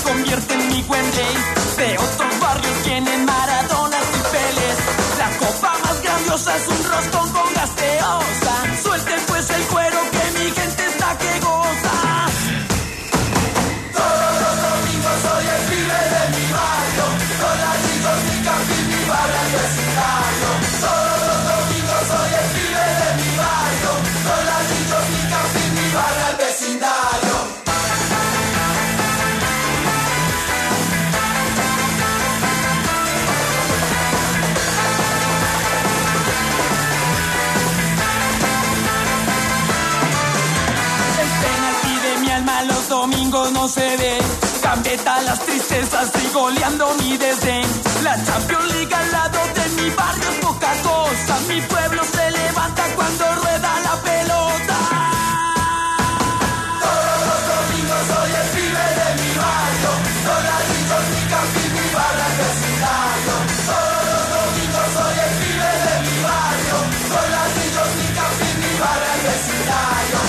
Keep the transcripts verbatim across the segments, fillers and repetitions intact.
convierte en mi Wembley. De otros barrios vienen Maradonas y Peles. La copa más grandiosa es un roscón con gaseosa. Suelten pues el cuero que mi gente está que goza. Todos los domingos soy el pibe de mi barrio. Con las chicos, mi camping, mi barra, el vecindario. Todos los domingos soy el pibe de mi barrio. Con las chicos, mi camping, mi barra, el vecindario. Los domingos no se ve, Gambetta las tristezas y goleando mi desdén. La Champions League al lado de mi barrio es poca cosa. Mi pueblo se levanta cuando rueda la pelota. Todos los domingos soy el pibe de mi barrio. Con las chicos, mi camping, mi barra, el vecindario. Todos los domingos soy el pibe de mi barrio. Con las chicos, mi camping, mi barra, el vecindario.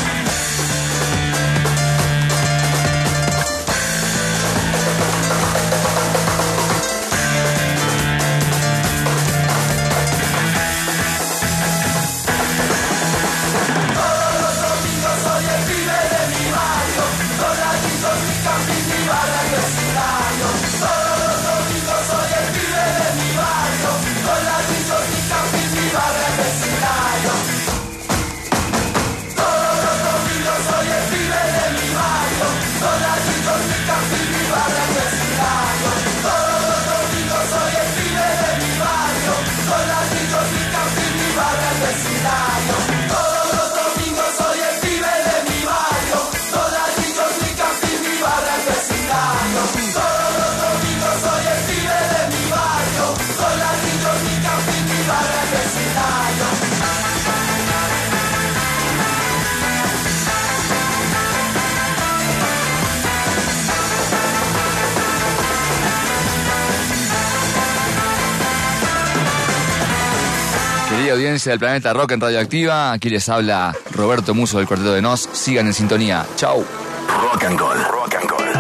Querida audiencia del Planeta Rock en Radioactiva, aquí les habla Roberto Musso del Cuarteto de Nos. Sigan en sintonía. Chau. Rock and Roll, Rock and Roll.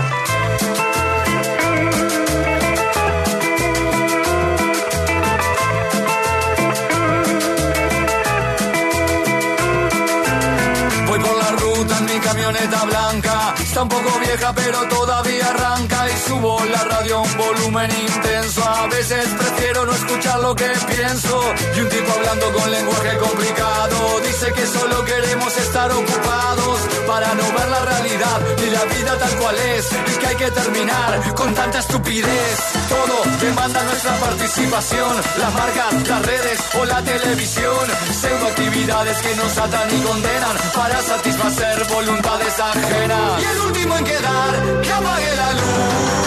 Voy por la ruta en mi camioneta blanca. Está un poco vieja pero todavía arranca. Y subo la radio a un volumen intenso. A veces prefiero no escuchar lo que pienso. Y un tipo hablando con lenguaje complicado dice que solo queremos estar ocupados para no ver la realidad ni la vida tal cual es. Y que hay que terminar con tanta estupidez. Todo demanda nuestra participación. Las marcas, las redes o la televisión. Pseudoactividades que nos atan y condenan para satisfacer voluntades ajenas. Y el último en quedar, que apague la luz.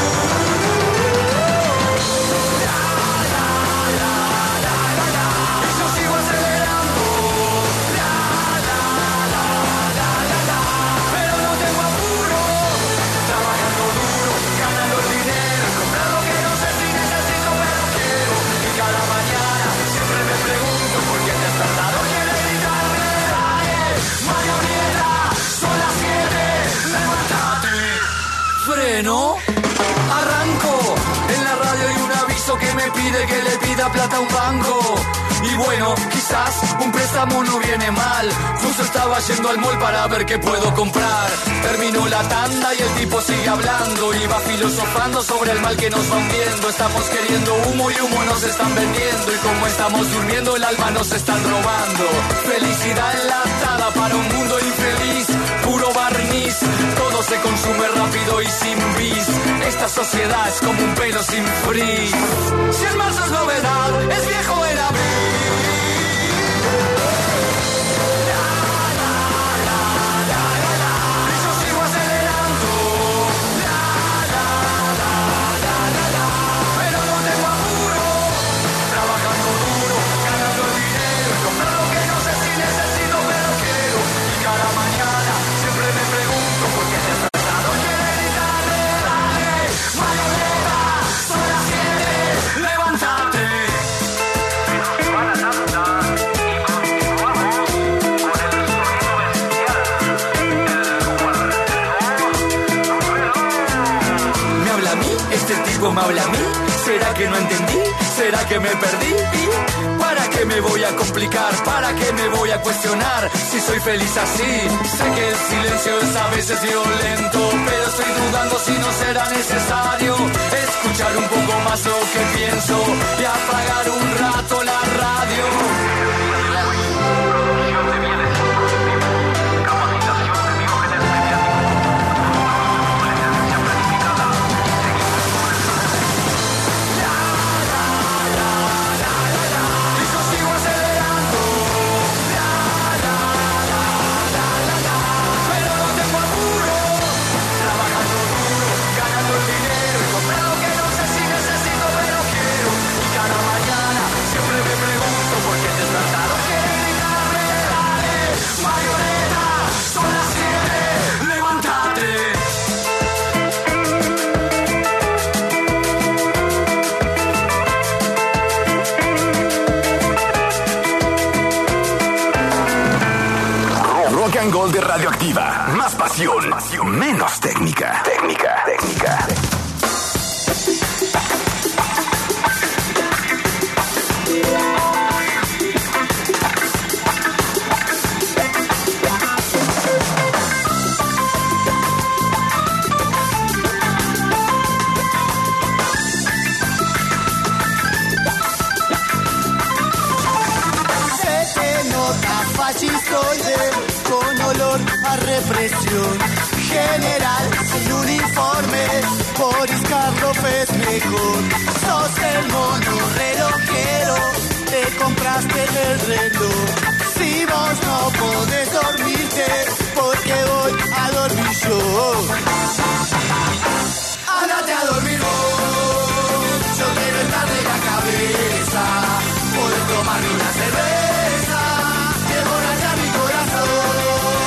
¿No? Arranco, en la radio hay un aviso que me pide que le pida plata a un banco. Y bueno, quizás un préstamo no viene mal. Justo estaba yendo al mall para ver qué puedo comprar. Terminó la tanda y el tipo sigue hablando. Y va filosofando sobre el mal que nos va hundiendo. Estamos queriendo humo y humo nos están vendiendo. Y como estamos durmiendo el alma nos están robando. Felicidad enlatada para un mundo infeliz. Puro barniz, todo se consume rápido y sin bis. Esta sociedad es como un pelo sin frizz. Si el marzo es novedad, es viejo en abril. Levántate. me habla a mí? ¿Será que no entendí? ¿Será que me perdí? ¿Para qué me voy a complicar? ¿Para qué me voy a cuestionar? Si soy feliz así. Sé que el silencio es a veces violento, pero estoy dudando si no será necesario escuchar un poco más lo que pienso y apagar un rato la radio. Gol de Radioactiva. Más pasión, pasión, menos técnica. Técnica, técnica. Se te nota fascistoide con olor a represión general, sin uniforme, Boris Karloff es mejor. Sos el mono relojero, te compraste el reloj. Si vos no podés dormirte, porque voy a dormir yo. Ándate a dormir vos, yo quiero estar de la cabeza, poder tomarme una cerveza, que emborrachar mi corazón.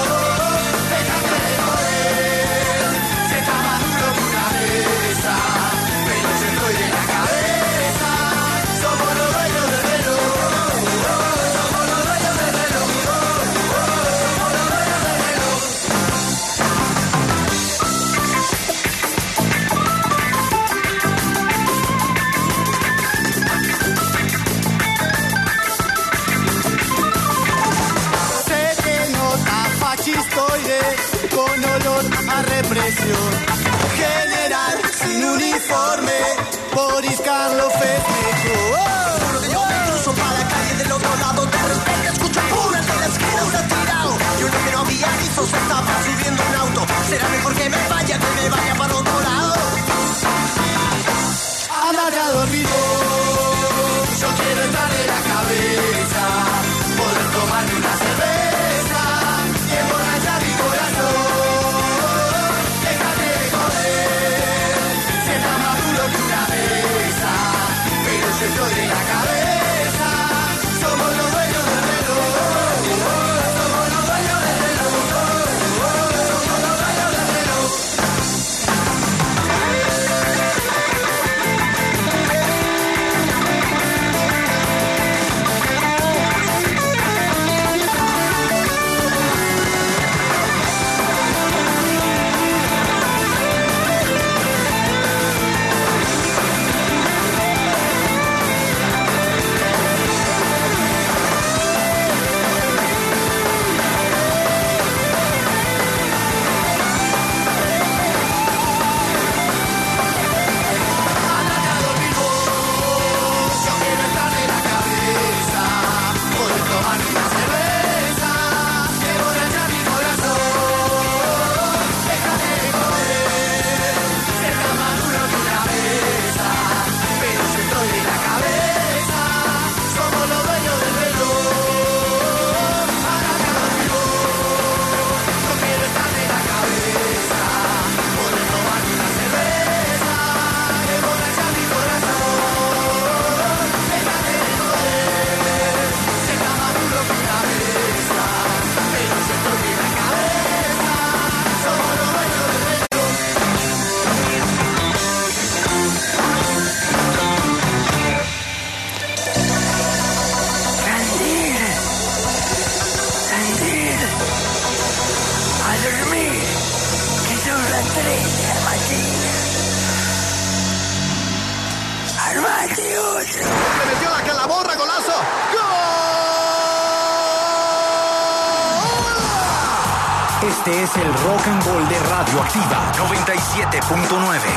Con olor a represión general, sin uniforme, Boris Karloff es mejor. Juro que yo me cruzo para la calle del otro lado, de repente escucho pura de la esquina un atirado. Y uno que no había visto se estaba subiendo un auto. Será mejor que me vaya, que me vaya para otro lado. Ándate a dormir, yo quiero estar de la cabeza, poder tomarme una cerveza y emborrachar mi corazón. Yo estoy de la cabeza, somos los dueños del reloj, somos los dueños del reloj, somos los dueños del reloj. Le metió la calaborra, golazo. ¡Gol! Este es el Rock and Roll de Radioactiva noventa y siete punto nueve.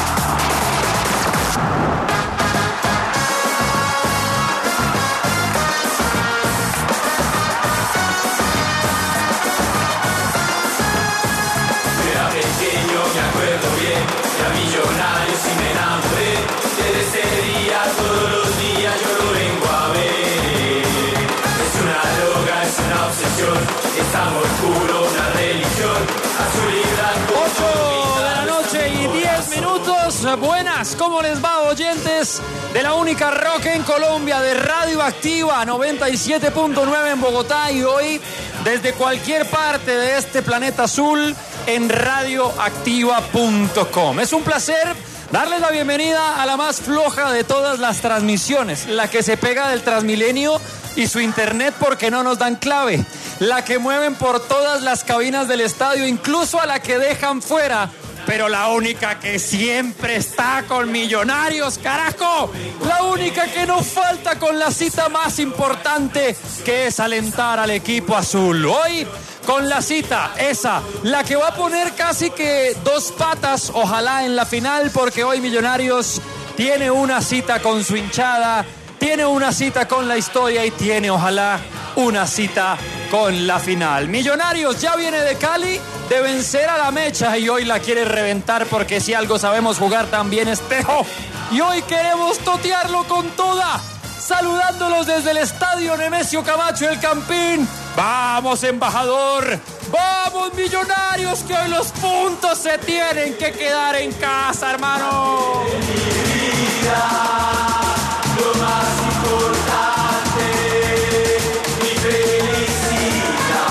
Me acuerdo bien, ya Millonarios y me enamoré. Desde ese día, todos los días yo lo vengo a ver. Es una droga, es una obsesión, es amor puro, una religión. Azul y blanco. ocho de la noche y diez minutos. Buenas, ¿cómo les va, oyentes de la única rock en Colombia, de Radioactiva noventa y siete punto nueve en Bogotá, y hoy desde cualquier parte de este planeta azul en radioactiva punto com? Es un placer darles la bienvenida a la más floja de todas las transmisiones, la que se pega del Transmilenio y su internet porque no nos dan clave, la que mueven por todas las cabinas del estadio, incluso a la que dejan fuera, pero la única que siempre está con Millonarios, carajo, la única que no falta con la cita más importante, que es alentar al equipo azul. Hoy con la cita esa, la que va a poner casi que dos patas, ojalá, en la final, porque hoy Millonarios tiene una cita con su hinchada, tiene una cita con la historia y tiene, ojalá, una cita con la final. Millonarios ya viene de Cali de vencer a la Mecha y hoy la quiere reventar, porque si algo sabemos jugar también es tejo, y hoy queremos totearlo con toda. Saludándolos desde el estadio Nemesio Camacho El Campín. ¡Vamos, embajador! ¡Vamos, Millonarios! Que hoy los puntos se tienen que quedar en casa, hermano. Mi vida, lo más importante, mi felicidad.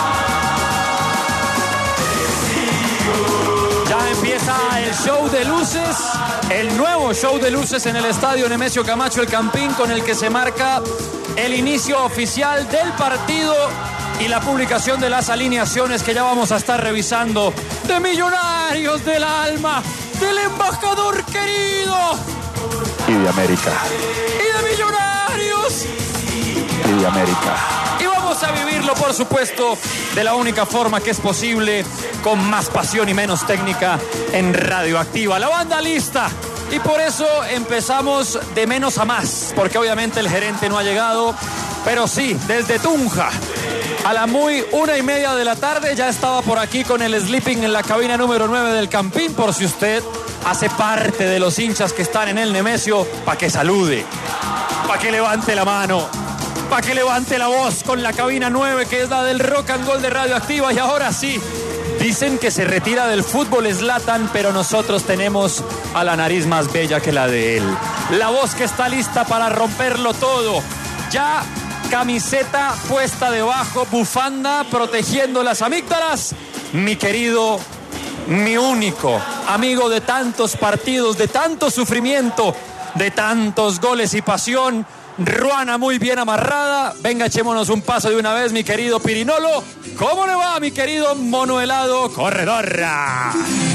Ya empieza el show de luces, el nuevo show de luces en el estadio Nemesio Camacho El Campín, con el que se marca el inicio oficial del partido y la publicación de las alineaciones que ya vamos a estar revisando. De Millonarios del alma, del embajador querido. Y de América. Y de Millonarios. Y de América. Y vamos a vivirlo, por supuesto, de la única forma que es posible, con más pasión y menos técnica, en Radioactiva. La banda lista. Y por eso empezamos de menos a más, porque obviamente el gerente no ha llegado, pero sí, desde Tunja, a la muy una y media de la tarde, ya estaba por aquí con el sleeping en la cabina número nueve del Campín, por si usted hace parte de los hinchas que están en el Nemesio, para que salude, para que levante la mano, para que levante la voz con la cabina nueve, que es la del Rock and Roll de Radioactiva. Y ahora sí, dicen que se retira del fútbol Zlatan, pero nosotros tenemos a la nariz más bella que la de él. La voz que está lista para romperlo todo. Ya camiseta puesta debajo, bufanda protegiendo las amígdalas. Mi querido, mi único amigo de tantos partidos, de tanto sufrimiento, de tantos goles y pasión, Ruana muy bien amarrada. Venga, echémonos un paso de una vez, mi querido Pirinolo. ¿Cómo le va, mi querido mono helado corredorra?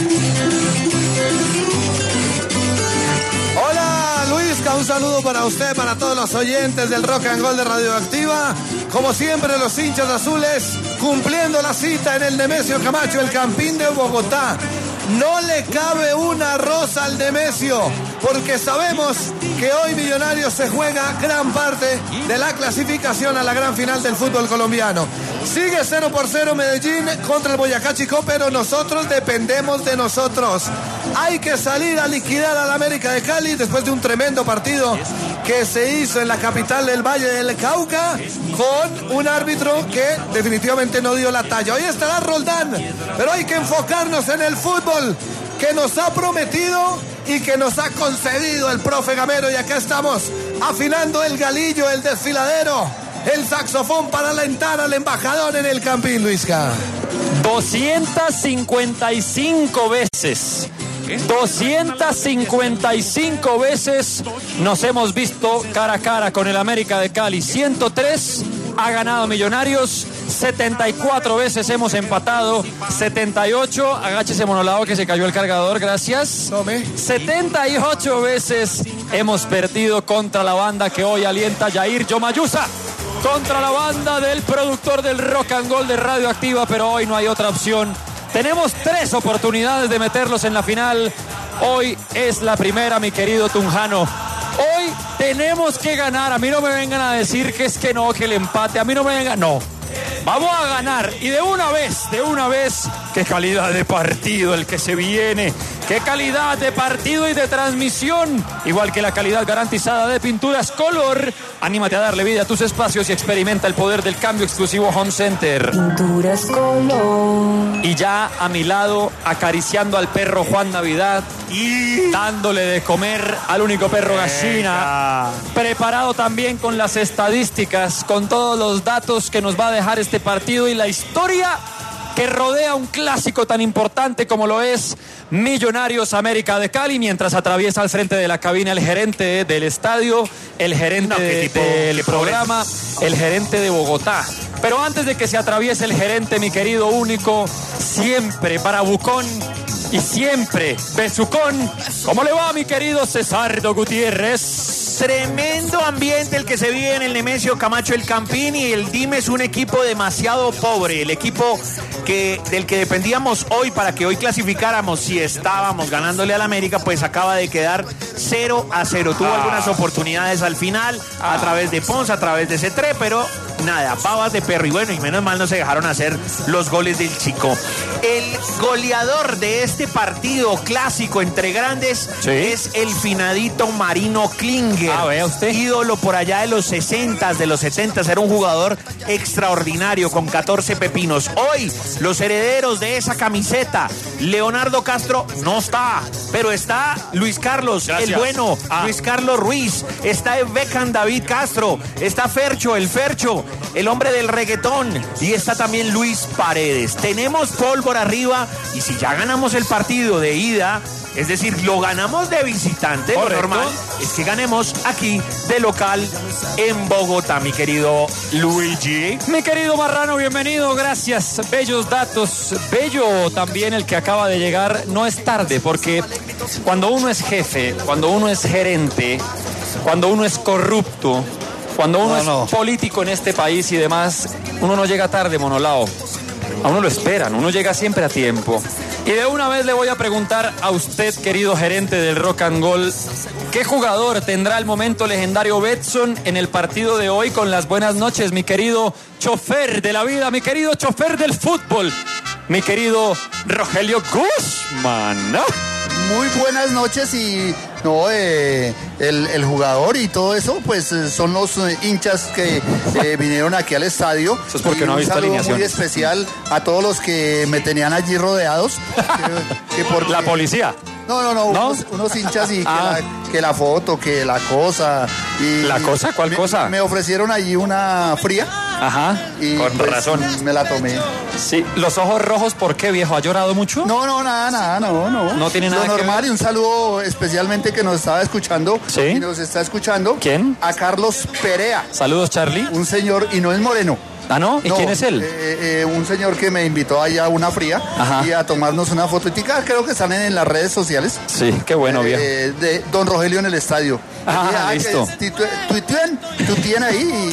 Hola, Luisca, un saludo para usted, para todos los oyentes del Rock and Roll de Radioactiva. Como siempre, los hinchas azules cumpliendo la cita en el Nemesio Camacho El Campín de Bogotá. No le cabe una rosa al Nemesio, porque sabemos que hoy Millonarios se juega gran parte de la clasificación a la gran final del fútbol colombiano. Sigue cero por cero Medellín contra el Boyacá Chicó, pero nosotros dependemos de nosotros. Hay que salir a liquidar al América de Cali después de un tremendo partido que se hizo en la capital del Valle del Cauca, con un árbitro que definitivamente no dio la talla. Hoy estará Roldán, pero hay que enfocarnos en el fútbol que nos ha prometido y que nos ha concedido el profe Gamero, y acá estamos afinando el galillo, el desfiladero, el saxofón para alentar al embajador en el Campín, Luisca. doscientas cincuenta y cinco veces doscientas cincuenta y cinco veces nos hemos visto cara a cara con el América de Cali. ciento tres ha ganado Millonarios, setenta y cuatro veces hemos empatado, setenta y ocho, agáchese monolado que se cayó el cargador, gracias. Tome. setenta y ocho veces hemos perdido contra la banda que hoy alienta Jair Yomayusa, contra la banda del productor del Rock and Gold de Radioactiva, pero hoy no hay otra opción. Tenemos tres oportunidades de meterlos en la final. Hoy es la primera, mi querido Tunjano. Hoy tenemos que ganar. A mí no me vengan a decir que es que no, que el empate. A mí no me vengan. No. Vamos a ganar. Y de una vez, de una vez. Qué calidad de partido el que se viene. Qué calidad de partido y de transmisión. Igual que la calidad garantizada de Pinturas Color. Anímate a darle vida a tus espacios y experimenta el poder del cambio exclusivo Home Center. Pinturas Color. Y ya a mi lado, acariciando al perro Juan Navidad y dándole de comer al único perro gallina. Preparado también con las estadísticas, con todos los datos que nos va a dejar este partido y la historia que rodea un clásico tan importante como lo es Millonarios América de Cali, mientras atraviesa al frente de la cabina el gerente del estadio, el gerente no, de, tipo, del programa, el gerente de Bogotá. Pero antes de que se atraviese el gerente, mi querido único, siempre Barabucón y siempre Besucón. ¿Cómo le va, mi querido Cesardo Gutiérrez? Tremendo ambiente el que se vive en el Nemesio Camacho El Campín, y el D I M es un equipo demasiado pobre, el equipo que del que dependíamos hoy para que hoy clasificáramos si estábamos ganándole al América, pues acaba de quedar cero a cero. Tuvo ah. algunas oportunidades al final ah. a través de Pons, a través de Cetré, pero nada, babas de perro, y bueno, y menos mal no se dejaron hacer los goles del chico. El goleador de este partido clásico entre grandes sí. es el finadito Marino Klinger. Ah, vea usted. Ídolo por allá de los sesentas, de los setentas, era un jugador extraordinario con catorce pepinos. Hoy, los herederos de esa camiseta, Leonardo Castro no está, pero está Luis Carlos, Gracias. el bueno, ah. Luis Carlos Ruiz, está Beckham David Castro, está Fercho, el Fercho, el hombre del reggaetón, y está también Luis Paredes. Tenemos pólvora arriba, y si ya ganamos el partido de ida, es decir, lo ganamos de visitante, lo normal es que ganemos aquí de local en Bogotá, mi querido Luigi. Mi querido Marrano, bienvenido, gracias. Bellos datos, bello también el que acaba de llegar. No es tarde, porque cuando uno es jefe, cuando uno es gerente, cuando uno es corrupto, cuando uno no, no. es político en este país y demás, uno no llega tarde, Monolao. A uno lo esperan, uno llega siempre a tiempo. Y de una vez le voy a preguntar a usted, querido gerente del Rock and Gold, ¿qué jugador tendrá el momento legendario Betson en el partido de hoy? Con las buenas noches, mi querido chofer de la vida, mi querido chofer del fútbol, mi querido Rogelio Guzmán, ¿no? Muy buenas noches. Y no, eh, el, el jugador y todo eso, pues eh, son los eh, hinchas que eh, vinieron aquí al estadio. Eso es porque y no ha visto alineaciones. Un saludo muy especial a todos los que me tenían allí rodeados. que, que porque... La policía. No, no, no, ¿No? Unos, unos hinchas y ah. que, la, que la foto, que la cosa. Y ¿La cosa? ¿Cuál me, cosa? Me ofrecieron allí una fría. Ajá, y con pues, razón. Me la tomé. Sí, los ojos rojos, ¿por qué, viejo? ¿Ha llorado mucho? No, no, nada, nada, no, no. No tiene nada Lo normal, que ver. Y un saludo especialmente que nos estaba escuchando. ¿Sí? Y nos está escuchando. ¿Quién? A Carlos Perea. Saludos, Charlie. Un señor, y no es moreno. ¿Ah, no? ¿Y no, quién es él? Eh, eh, un señor que me invitó allá a una fría. Ajá. Y a tomarnos una fototica. Creo que están en las redes sociales. Sí, qué bueno, eh, viejo. De Don Rogelio en el estadio. Ah, ah listo. Tuitien, tú tienes ahí.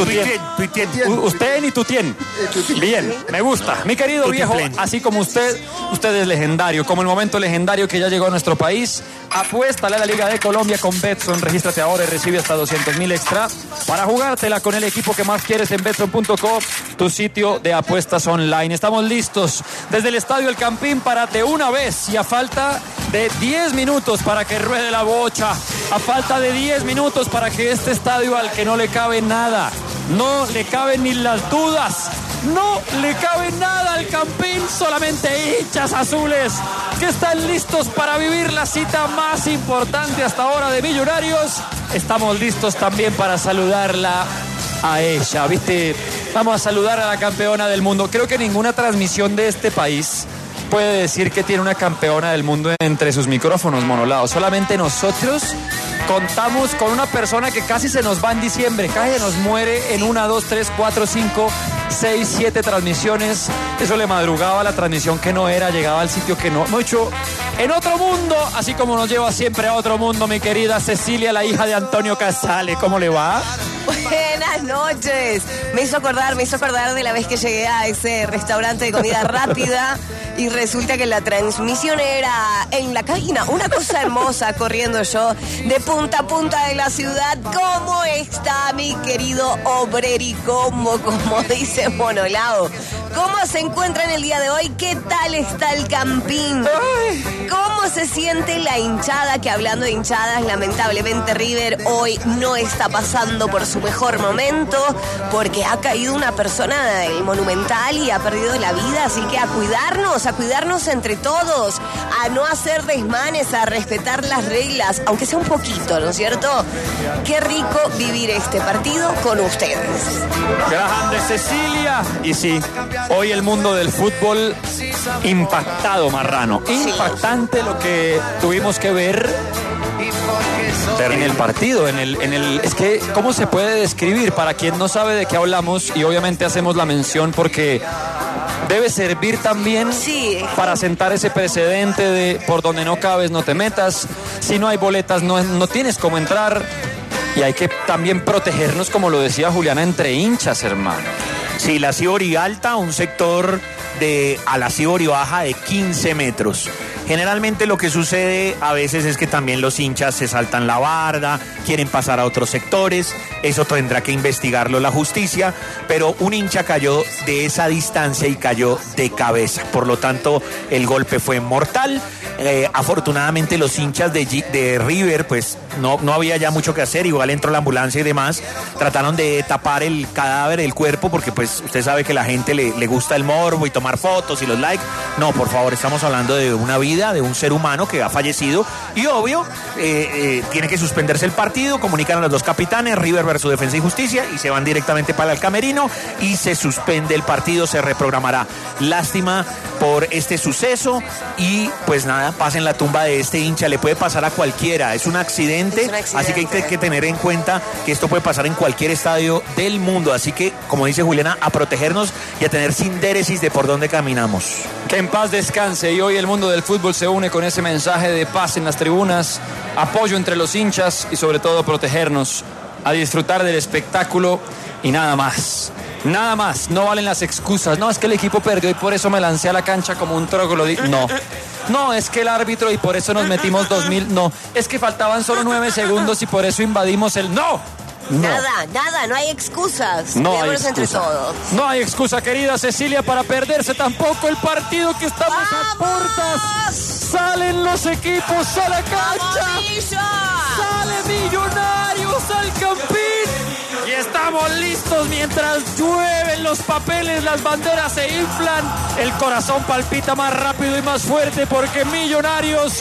Usted y tú tienes. Bien, me gusta. Mi querido viejo, así como usted, usted es legendario, como el momento legendario que ya llegó a nuestro país. Apuéstale a la Liga de Colombia con Betson. Regístrate ahora y recibe hasta doscientos mil extra para jugártela con el equipo que más quieres en betson punto com, tu sitio de apuestas online. Estamos listos desde el Estadio El Campín para de una vez, y a falta de diez minutos para que ruede la bocha, a falta de diez minutos para que este estadio al que no le cabe nada, no le caben ni las dudas, no le cabe nada al Campín, solamente hinchas azules que están listos para vivir la cita más importante hasta ahora de Millonarios. Estamos listos también para saludarla a ella, ¿viste? Vamos a saludar a la campeona del mundo. Creo que ninguna transmisión de este país puede decir que tiene una campeona del mundo entre sus micrófonos, Monolao. Solamente nosotros contamos con una persona que casi se nos va en diciembre, casi se nos muere en una, dos, tres, cuatro, cinco, seis, siete transmisiones. Eso le madrugaba la transmisión que no era, llegaba al sitio que no. Mucho en otro mundo, así como nos lleva siempre a otro mundo, mi querida Cecilia, la hija de Antonio Casale. ¿Cómo le va? Buenas noches. Me hizo acordar, me hizo acordar de la vez que llegué a ese restaurante de comida rápida y resulta que la transmisión era en la cabina. Una cosa hermosa, corriendo yo de punta a punta de la ciudad. ¿Cómo está mi querido Obrericombo? Como dice Monolao. ¿Cómo se encuentra en el día de hoy? ¿Qué tal está el Campín? ¿Cómo se siente la hinchada? Que hablando de hinchadas, lamentablemente River hoy no está pasando por su mejor momento porque ha caído una persona del Monumental y ha perdido la vida, así que a cuidarnos, a cuidarnos entre todos, a no hacer desmanes, a respetar las reglas, aunque sea un poquito, ¿no es cierto? Qué rico vivir este partido con ustedes. Grande Cecilia. Y sí, hoy el mundo del fútbol impactado, Marrano. Impactante lo que tuvimos que ver en el partido, en el, en el, es que, ¿cómo se puede describir? Para quien no sabe de qué hablamos, y obviamente hacemos la mención porque debe servir también sí. para sentar ese precedente de por donde no cabes no te metas, si no hay boletas no, no tienes cómo entrar, y hay que también protegernos, como lo decía Juliana, entre hinchas, hermano. Sí, la Sibori alta, un sector de a la Sibori baja de quince metros. Generalmente lo que sucede a veces es que también los hinchas se saltan la barda, quieren pasar a otros sectores, eso tendrá que investigarlo la justicia, pero un hincha cayó de esa distancia y cayó de cabeza, por lo tanto el golpe fue mortal. Eh, afortunadamente los hinchas de, G- de River pues no, no había ya mucho que hacer, igual entró la ambulancia y demás, trataron de tapar el cadáver, el cuerpo, porque pues usted sabe que a la gente le, le gusta el morbo y tomar fotos y los likes. No, por favor, estamos hablando de una vida, de un ser humano que ha fallecido y obvio eh, eh, tiene que suspenderse el partido, comunican a los dos capitanes, River versus Defensa y Justicia, y se van directamente para el camerino y se suspende el partido, se reprogramará. Lástima por este suceso y pues nada, pasa en la tumba de este hincha, le puede pasar a cualquiera, es un accidente, es un accidente. Así que hay que tener en cuenta que esto puede pasar en cualquier estadio del mundo, así que como dice Juliana, a protegernos y a tener sindéresis de por dónde caminamos. Que en paz descanse, y hoy el mundo del fútbol se une con ese mensaje de paz en las tribunas, apoyo entre los hinchas y sobre todo protegernos, a disfrutar del espectáculo y nada más. Nada más, no valen las excusas. No, es que el equipo perdió y por eso me lancé a la cancha como un troglodita. No, no, es que el árbitro y por eso nos metimos dos mil. No, es que faltaban solo nueve segundos y por eso invadimos el... ¡No! No. Nada, nada, no hay excusas. No hay excusa. Entre todos. No hay excusa, querida Cecilia, para perderse tampoco el partido que estamos ¡vamos! A puertas. Salen los equipos a la cancha. Sale Millonarios al Campín. Y estamos listos mientras llueven los papeles, las banderas se inflan, el corazón palpita más rápido y más fuerte porque Millonarios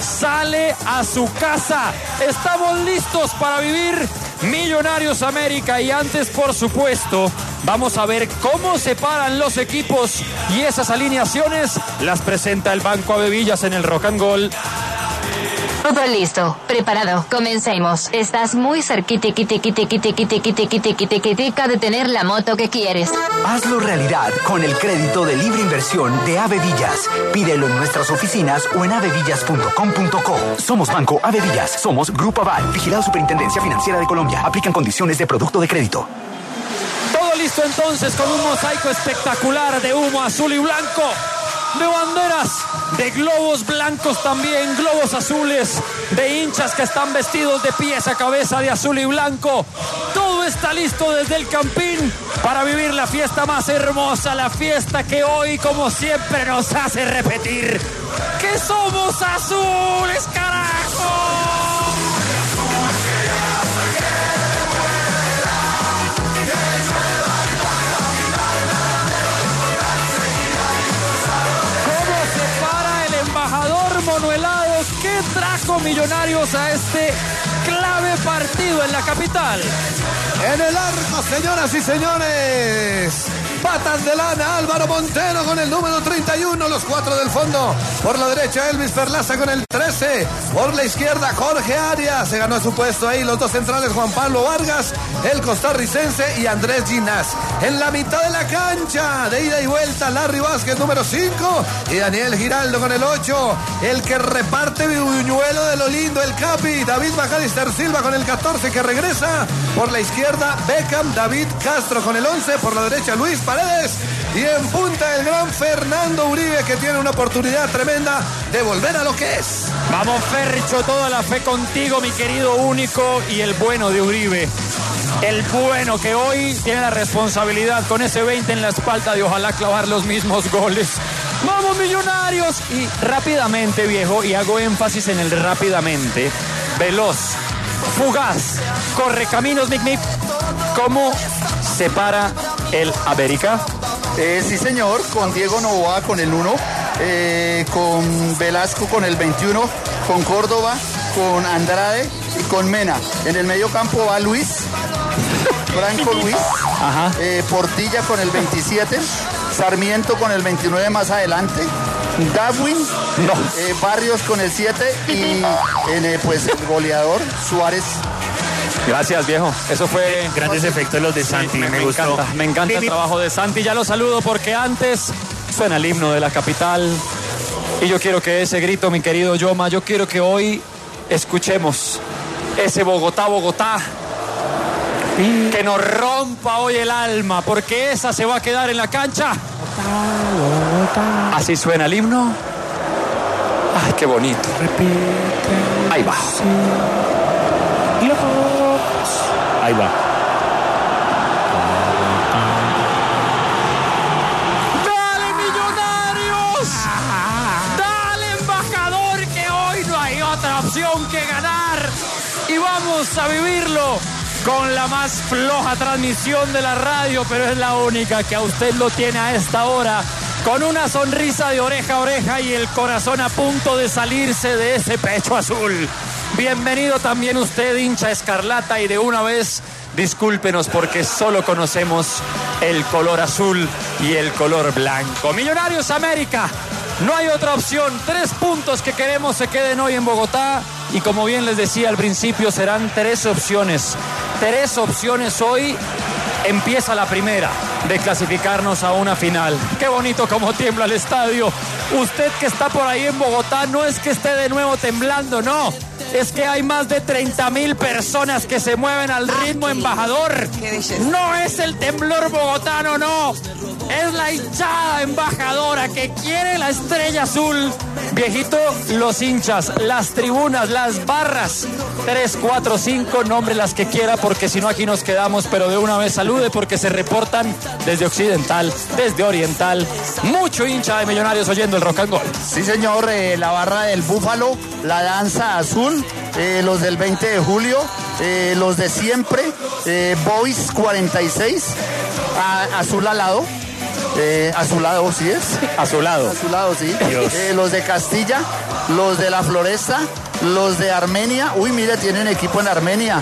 sale a su casa. Estamos listos para vivir Millonarios América y antes, por supuesto, vamos a ver cómo se paran los equipos y esas alineaciones las presenta el Banco Avevillas en el Rock and Roll. Todo listo, preparado, comencemos. Estás muy cerquita de tener la moto que quieres. Hazlo realidad con el crédito de libre inversión de Avevillas. Pídelo en nuestras oficinas o en avevillas punto com punto co. Somos Banco Avevillas, somos Grupo Aval, vigilado Superintendencia Financiera de Colombia. Aplican condiciones de producto de crédito. Todo listo entonces con un mosaico espectacular de humo azul y blanco, de banderas, de globos blancos también, globos azules, de hinchas que están vestidos de pies a cabeza de azul y blanco. Todo está listo desde el Campín para vivir la fiesta más hermosa, la fiesta que hoy, como siempre, nos hace repetir que somos azules, carajo. Monohelados, ¿qué trajo Millonarios a este clave partido en la capital? En el arco, señoras y señores, patas de lana, Álvaro Montero con el número treinta y uno, los cuatro del fondo. Por la derecha, Elvis Perlaza con el trece. Por la izquierda, Jorge Arias. Se ganó su puesto ahí. Los dos centrales, Juan Pablo Vargas, el costarricense, y Andrés Ginás. En la mitad de la cancha, de ida y vuelta, Larry Vázquez, número cinco. Y Daniel Giraldo con el ocho. El que reparte buñuelo de lo lindo, el Capi. David Macalister Silva con el catorce, que regresa. Por la izquierda, Beckham, David Castro con el once. Por la derecha, Luis Paredes. Y en punta, el gran Fernando Uribe, que tiene una oportunidad tremenda de volver a lo que es. Vamos, Fercho, toda la fe contigo, mi querido único, y el bueno de Uribe. El bueno que hoy tiene la responsabilidad con ese veinte en la espalda de ojalá clavar los mismos goles. ¡Vamos, Millonarios! Y rápidamente, viejo, y hago énfasis en el rápidamente, veloz, fugaz, corre caminos, Mic Mic. ¿Cómo se para el América? Eh, sí, señor, con Diego Novoa con el uno, eh, con Velasco con el veintiuno, con Córdoba, con Andrade y con Mena. En el medio campo va Luis, Franco Luis, eh, Portilla con el veintisiete, Sarmiento con el veintinueve más adelante, Darwin, no. eh, Barrios con el siete y eh, pues el goleador Suárez. Gracias, viejo. Eso fue... Grandes efectos los de Santi, sí, me, me, me gustó. Encanta, me encanta el trabajo de Santi. Ya lo saludo porque antes suena el himno de la capital. Y yo quiero que ese grito, mi querido Yoma, yo quiero que hoy escuchemos ese Bogotá, Bogotá, que nos rompa hoy el alma, porque esa se va a quedar en la cancha. Así suena el himno. Ay, qué bonito. Ahí va. Ahí va. ¡Dale, Millonarios! ¡Dale, embajador, que hoy no hay otra opción que ganar! Y vamos a vivirlo con la más floja transmisión de la radio, pero es la única que a usted lo tiene a esta hora, con una sonrisa de oreja a oreja y el corazón a punto de salirse de ese pecho azul. Bienvenido también usted, hincha escarlata, y de una vez discúlpenos porque solo conocemos el color azul y el color blanco. Millonarios América, no hay otra opción. Tres puntos que queremos se queden hoy en Bogotá, y como bien les decía al principio, serán tres opciones. Tres opciones hoy. Empieza la primera de clasificarnos a una final. Qué bonito como tiembla el estadio. Usted que está por ahí en Bogotá, no es que esté de nuevo temblando, no. Es que hay más de treinta mil personas que se mueven al ritmo, embajador. No es el temblor bogotano, no. Es la hinchada embajadora que quiere la estrella azul. Viejito, los hinchas, las tribunas, las barras. Tres, cuatro, cinco, nombre las que quiera, porque si no aquí nos quedamos. Pero de una vez salude porque se reportan desde Occidental, desde Oriental. Mucho hincha de Millonarios oyendo el Rock and Roll. Sí, señor, eh, la barra del Búfalo, la danza azul, eh, los del veinte de julio, eh, los de siempre, eh, Boys cuarenta y seis, a, azul alado. Eh, azulado, ¿sí es? Azulado. Azulado, sí. Eh, los de Castilla, los de la Floresta, los de Armenia. Uy, mire, tienen equipo en Armenia.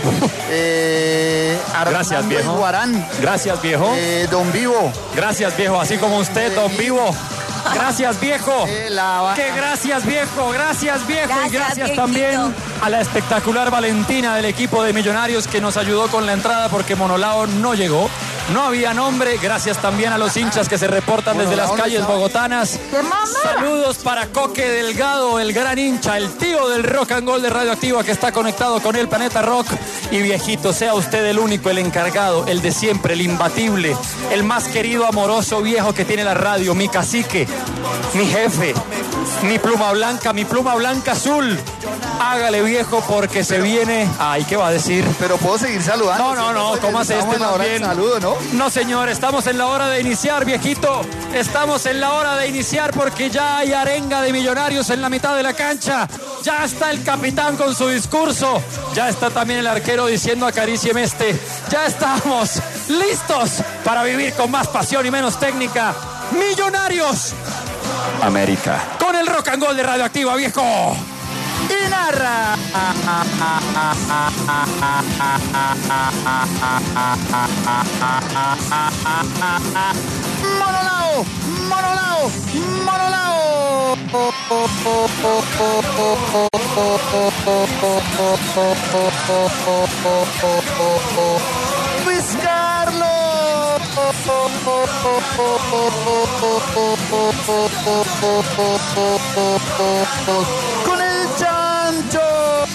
Eh, Gracias, viejo. Guarán. Gracias, viejo. Eh, Don Vivo. Gracias, viejo. Así como usted, Don Vivo. Gracias, viejo. Eh, la... Que gracias, viejo. Gracias, viejo. Gracias, y gracias viejito. también a la espectacular Valentina del equipo de Millonarios, que nos ayudó con la entrada porque Monolao no llegó. No había nombre. Gracias también a los hinchas que se reportan desde las calles bogotanas. Saludos para Coque Delgado, el gran hincha, el tío del Rock and Roll de Radioactiva, que está conectado con el Planeta Rock. Y viejito, sea usted el único, el encargado, el de siempre, el imbatible, el más querido, amoroso viejo que tiene la radio, mi cacique, mi jefe, mi pluma blanca, mi pluma blanca azul. Hágale, viejo, porque se viene... Ay, ¿qué va a decir? Pero puedo seguir saludando. No, no, no, ¿cómo hace este también? Saludo, ¿no? No, señor, estamos en la hora de iniciar, viejito. Estamos en la hora de iniciar porque ya hay arenga de Millonarios en la mitad de la cancha. Ya está el capitán con su discurso. Ya está también el arquero diciendo acarícieme este. Ya estamos listos para vivir con más pasión y menos técnica. Millonarios América. con el Rock and Roll de Radioactiva, viejo. Y narra. Monolao, Monolao, Monolao. Luis Carlos. Con el chancho.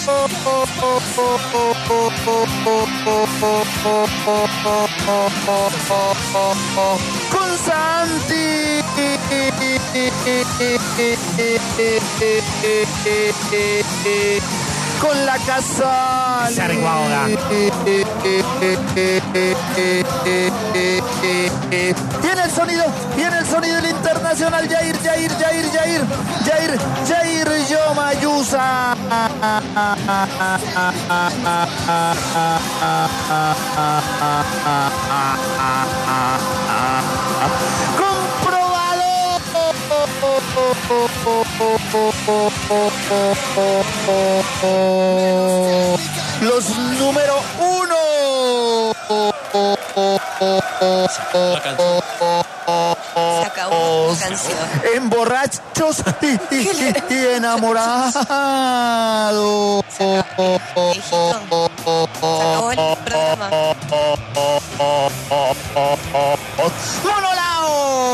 Con Santi. Con la Casal. Viene el sonido, viene el sonido del internacional. Jair, Jair, Jair, Jair, Jair, Jair Yomayusa. Comprobado. Los número uno. Se acabó la canción. Emborrachos y, y, y enamorados. Se acabó el programa. ¡Monolao!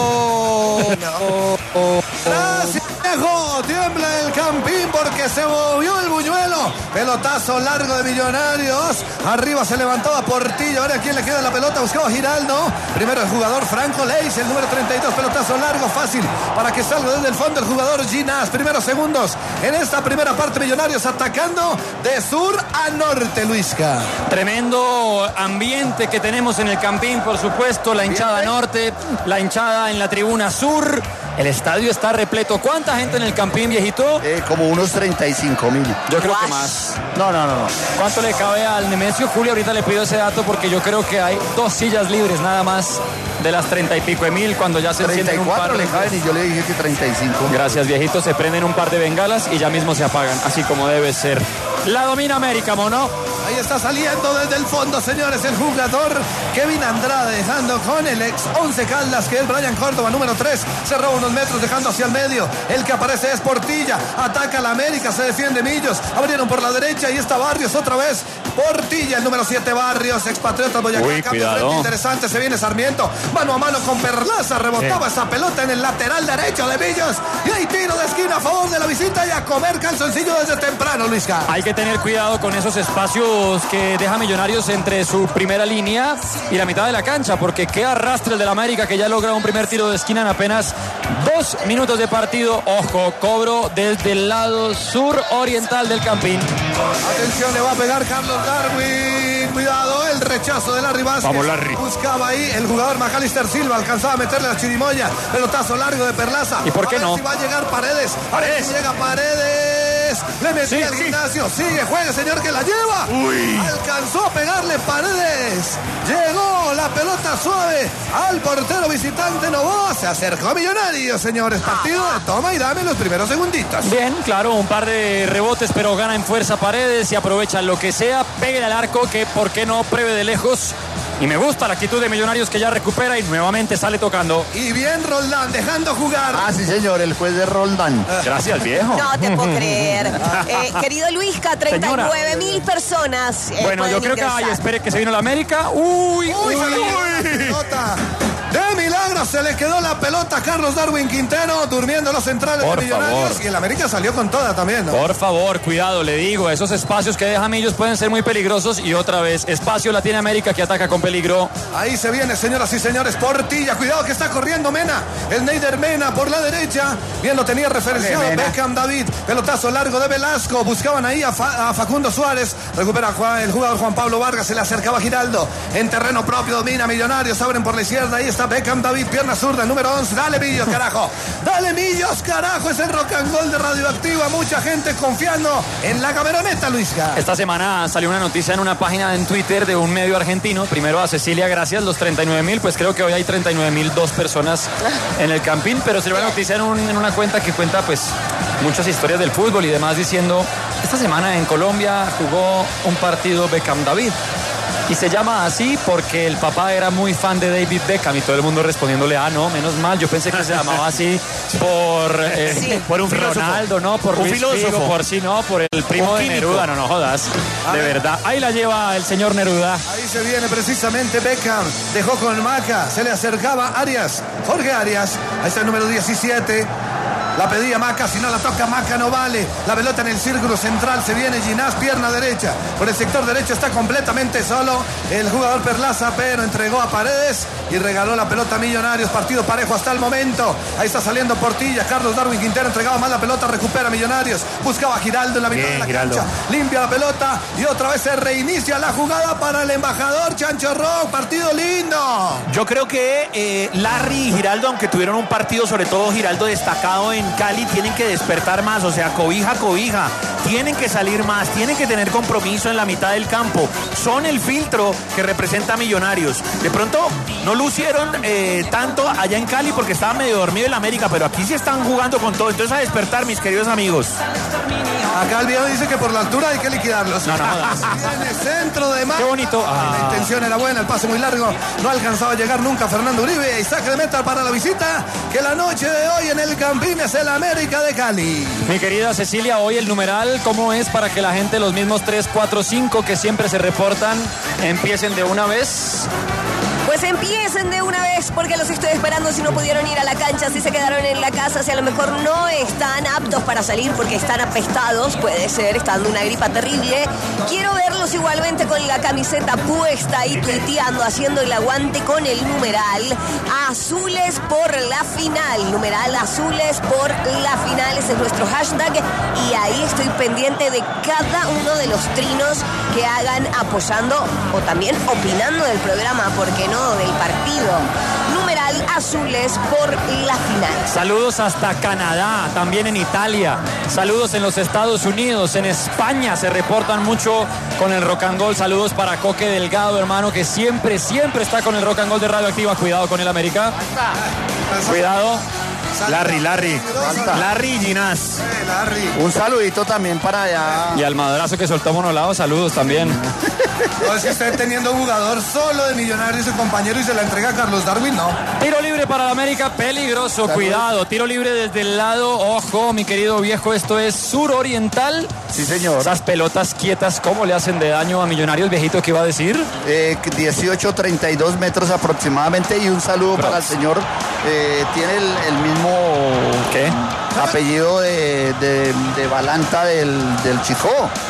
Gracias, viejo. Tiembla el Campín porque se movió el buñuelo. Pelotazo largo de Millonarios. Arriba se levantó a Portillo. Ahora a quién le queda la pelota. Buscaba Giraldo. Primero el jugador Franco Leis, el número treinta y dos. Pelotazo largo, fácil para que salga desde el fondo el jugador Ginás. Primeros segundos en esta primera parte. Millonarios atacando de sur a norte, Luisca. Tremendo ambiente que tenemos en el Campín, por supuesto. La hinchada norte, la hinchada en la tribuna sur. El estadio está repleto. ¿Cuánta gente en el Campín, viejito? Eh, como unos treinta y cinco mil. Yo creo que más. No, no, no, no. ¿Cuánto le cabe al Nemesio? Julio, ahorita le pido ese dato porque yo creo que hay dos sillas libres nada más de las treinta y pico de mil cuando ya se encienden un par treinta y cuatro le caben y yo le dije que treinta y cinco. Gracias, viejito. Se prenden un par de bengalas y ya mismo se apagan, así como debe ser. La domina América, mono. Ahí está saliendo desde el fondo, señores, el jugador Kevin Andrade, dejando con el ex Once Caldas, que es Brian Córdoba, número tres, se roba unos metros, dejando hacia el medio. El que aparece es Portilla, ataca a la América, se defiende Millos, abrieron por la derecha y está Barrios otra vez. Portilla, el número siete, Barrios, expatriota Boyacá. Uy, cuidado. Interesante, se viene Sarmiento, mano a mano con Perlaza, rebotaba sí. esa pelota en el lateral derecho de Millos, y hay tiro de esquina a favor de la visita y a comer calzoncillo desde temprano, Luisca. Hay que tener cuidado con esos espacios que deja Millonarios entre su primera línea y la mitad de la cancha, porque qué arrastre el del América, que ya logra un primer tiro de esquina en apenas dos minutos de partido. Ojo, cobro desde el lado sur oriental del Campín. Atención, le va a pegar Carlos Darwin. Cuidado, el rechazo de Larry Vázquez. Vamos, Larry. Buscaba ahí el jugador Macalister Silva. Alcanzaba a meterle la chirimoya. Pelotazo largo de Perlaza. ¿Y por qué a ver no? si va a llegar Paredes. Paredes. Si llega Paredes. Le metí Sí, al sí. gimnasio. Sigue, juegue, señor, que la lleva. Uy. Alcanzó a pegarle Paredes. Llegó la pelota suave al portero visitante Novoa. Se acercó a Millonarios, señores. Partido de toma y dame los primeros segunditos. Bien, claro, un par de rebotes, pero gana en fuerza Paredes y aprovecha lo que sea, pegue al arco, que por qué no prevé de lejos. Y me gusta la actitud de Millonarios, que ya recupera y nuevamente sale tocando. Y bien Roldán, dejando jugar. Ah, sí, señor, el juez de Roldán. Gracias, viejo. No te puedo creer. Eh, querido Luisca, treinta y nueve mil personas. eh, Bueno, yo pueden creo que ingresar. ay, espere que se vino la América. Uy, uy, Uy, se le quedó la uy. pelota. De milagro se le quedó la pelota a Carlos Darwin Quintero, durmiendo los centrales Por de Millonarios. favor. Y el América salió con toda también, ¿no? Por favor, cuidado, le digo, esos espacios que deja Millos pueden ser muy peligrosos. Y otra vez, espacio la tiene América, que ataca con peligro. Ahí se viene, señoras y señores, Portilla. Cuidado que está corriendo Mena. El Neider Mena por la derecha. Bien lo tenía referenciado Vale, Mena. Beckham David. Pelotazo largo de Velasco. Buscaban ahí a, Fa- a Facundo Suárez. Recupera Juan- el jugador Juan Pablo Vargas. Se le acercaba Giraldo. En terreno propio domina Millonarios. Abren por la izquierda. Ahí está Beckham David. Pierna zurda, el número once. Dale Millos, carajo. Dale Millos, carajo. Es el rock and roll de Radioactiva. Mucha gente confiando en la cameroneta, Luisca. Esta semana salió una noticia en una página en Twitter de un medio argentino. Primero a Cecilia, gracias, los treinta y nueve mil. Pues creo que hoy hay treinta y nueve mil dos personas en el Campín. Pero salió una noticia en, un- en una cuenta que cuenta pues muchas historias del fútbol y demás, diciendo: esta semana en Colombia jugó un partido Beckham David. Y se llama así porque el papá era muy fan de David Beckham y todo el mundo respondiéndole, ah, no, menos mal, yo pensé que se llamaba así por, eh, Sí. Por un filósofo. Ronaldo, no, por Un Luis filósofo. Figo, por sí, no, por el primo Un de químico. Neruda, no, no jodas, de verdad. Ahí la lleva el señor Neruda. Ahí se viene precisamente Beckham. Dejó con Maca. Se le acercaba Arias. Jorge Arias. Ahí está el número diecisiete. La pedía Maca, si no la toca Maca no vale. La pelota en el círculo central, se viene Ginás, pierna derecha. Por el sector derecho está completamente solo el jugador Perlaza, pero entregó a Paredes y regaló la pelota a Millonarios. Partido parejo hasta el momento. Ahí está saliendo Portilla. Carlos Darwin Quintero entregaba más la pelota, recupera Millonarios. Buscaba a Giraldo en la mitad Bien, de la Giraldo. cancha. Limpia la pelota y otra vez se reinicia la jugada para el embajador Chancho Rock. Partido lindo. Yo creo que eh, Larry y Giraldo, aunque tuvieron un partido, sobre todo Giraldo destacado en Cali, tienen que despertar más, o sea, cobija, cobija, tienen que salir más, tienen que tener compromiso en la mitad del campo, son el filtro que representa a Millonarios. De pronto no lucieron eh, tanto allá en Cali porque estaba medio dormido el América, pero aquí sí están jugando con todo, entonces a despertar, mis queridos amigos. Acá el viejo dice que por la altura hay que liquidarlos. No, no, no. Viene centro de Maca. Qué bonito. Ah. La intención era buena, el pase muy largo. No alcanzaba a llegar nunca Fernando Uribe. Y saque de meta para la visita. Que la noche de hoy en el Campín es el América de Cali. Mi querida Cecilia, hoy el numeral, ¿cómo es para que la gente, los mismos tres, cuatro, cinco que siempre se reportan, empiecen de una vez? Pues empiecen de una vez porque los estoy esperando si no pudieron ir a la cancha, si se quedaron en la casa, si a lo mejor no están aptos para salir porque están apestados, puede ser, estando una gripa terrible. Quiero verlos igualmente con la camiseta puesta y tuiteando, haciendo el aguante con el numeral azules por la final. Numeral azules por la final, ese es nuestro hashtag y ahí estoy pendiente de cada uno de los trinos que hagan apoyando o también opinando del programa, porque no del partido. Numeral azules por la final. Saludos hasta Canadá, también en Italia. Saludos en los Estados Unidos, en España se reportan mucho con el Rock and Roll. Saludos para Coque Delgado, hermano, que siempre, siempre está con el Rock and Roll de Radioactiva. Cuidado con el América. Cuidado. Larry, Larry. Falta. Larry y Ginás. Eh, Larry. Un saludito también para allá. Y al madrazo que soltó Monolado, saludos también. No es que estén teniendo un jugador solo de Millonarios, su compañero, y se la entrega a Carlos Darwin, no. Tiro libre para la América, peligroso, cuidado. Tiro libre desde el lado, ojo, mi querido viejo, esto es suroriental. Sí, señor. Esas pelotas quietas, ¿cómo le hacen de daño a Millonarios, viejito? ¿Qué iba a decir? Eh, dieciocho, treinta y dos metros aproximadamente y un saludo Bro. para el señor. Eh, tiene el, el mismo ¿Qué? apellido de, de, de Balanta del, del Chicó.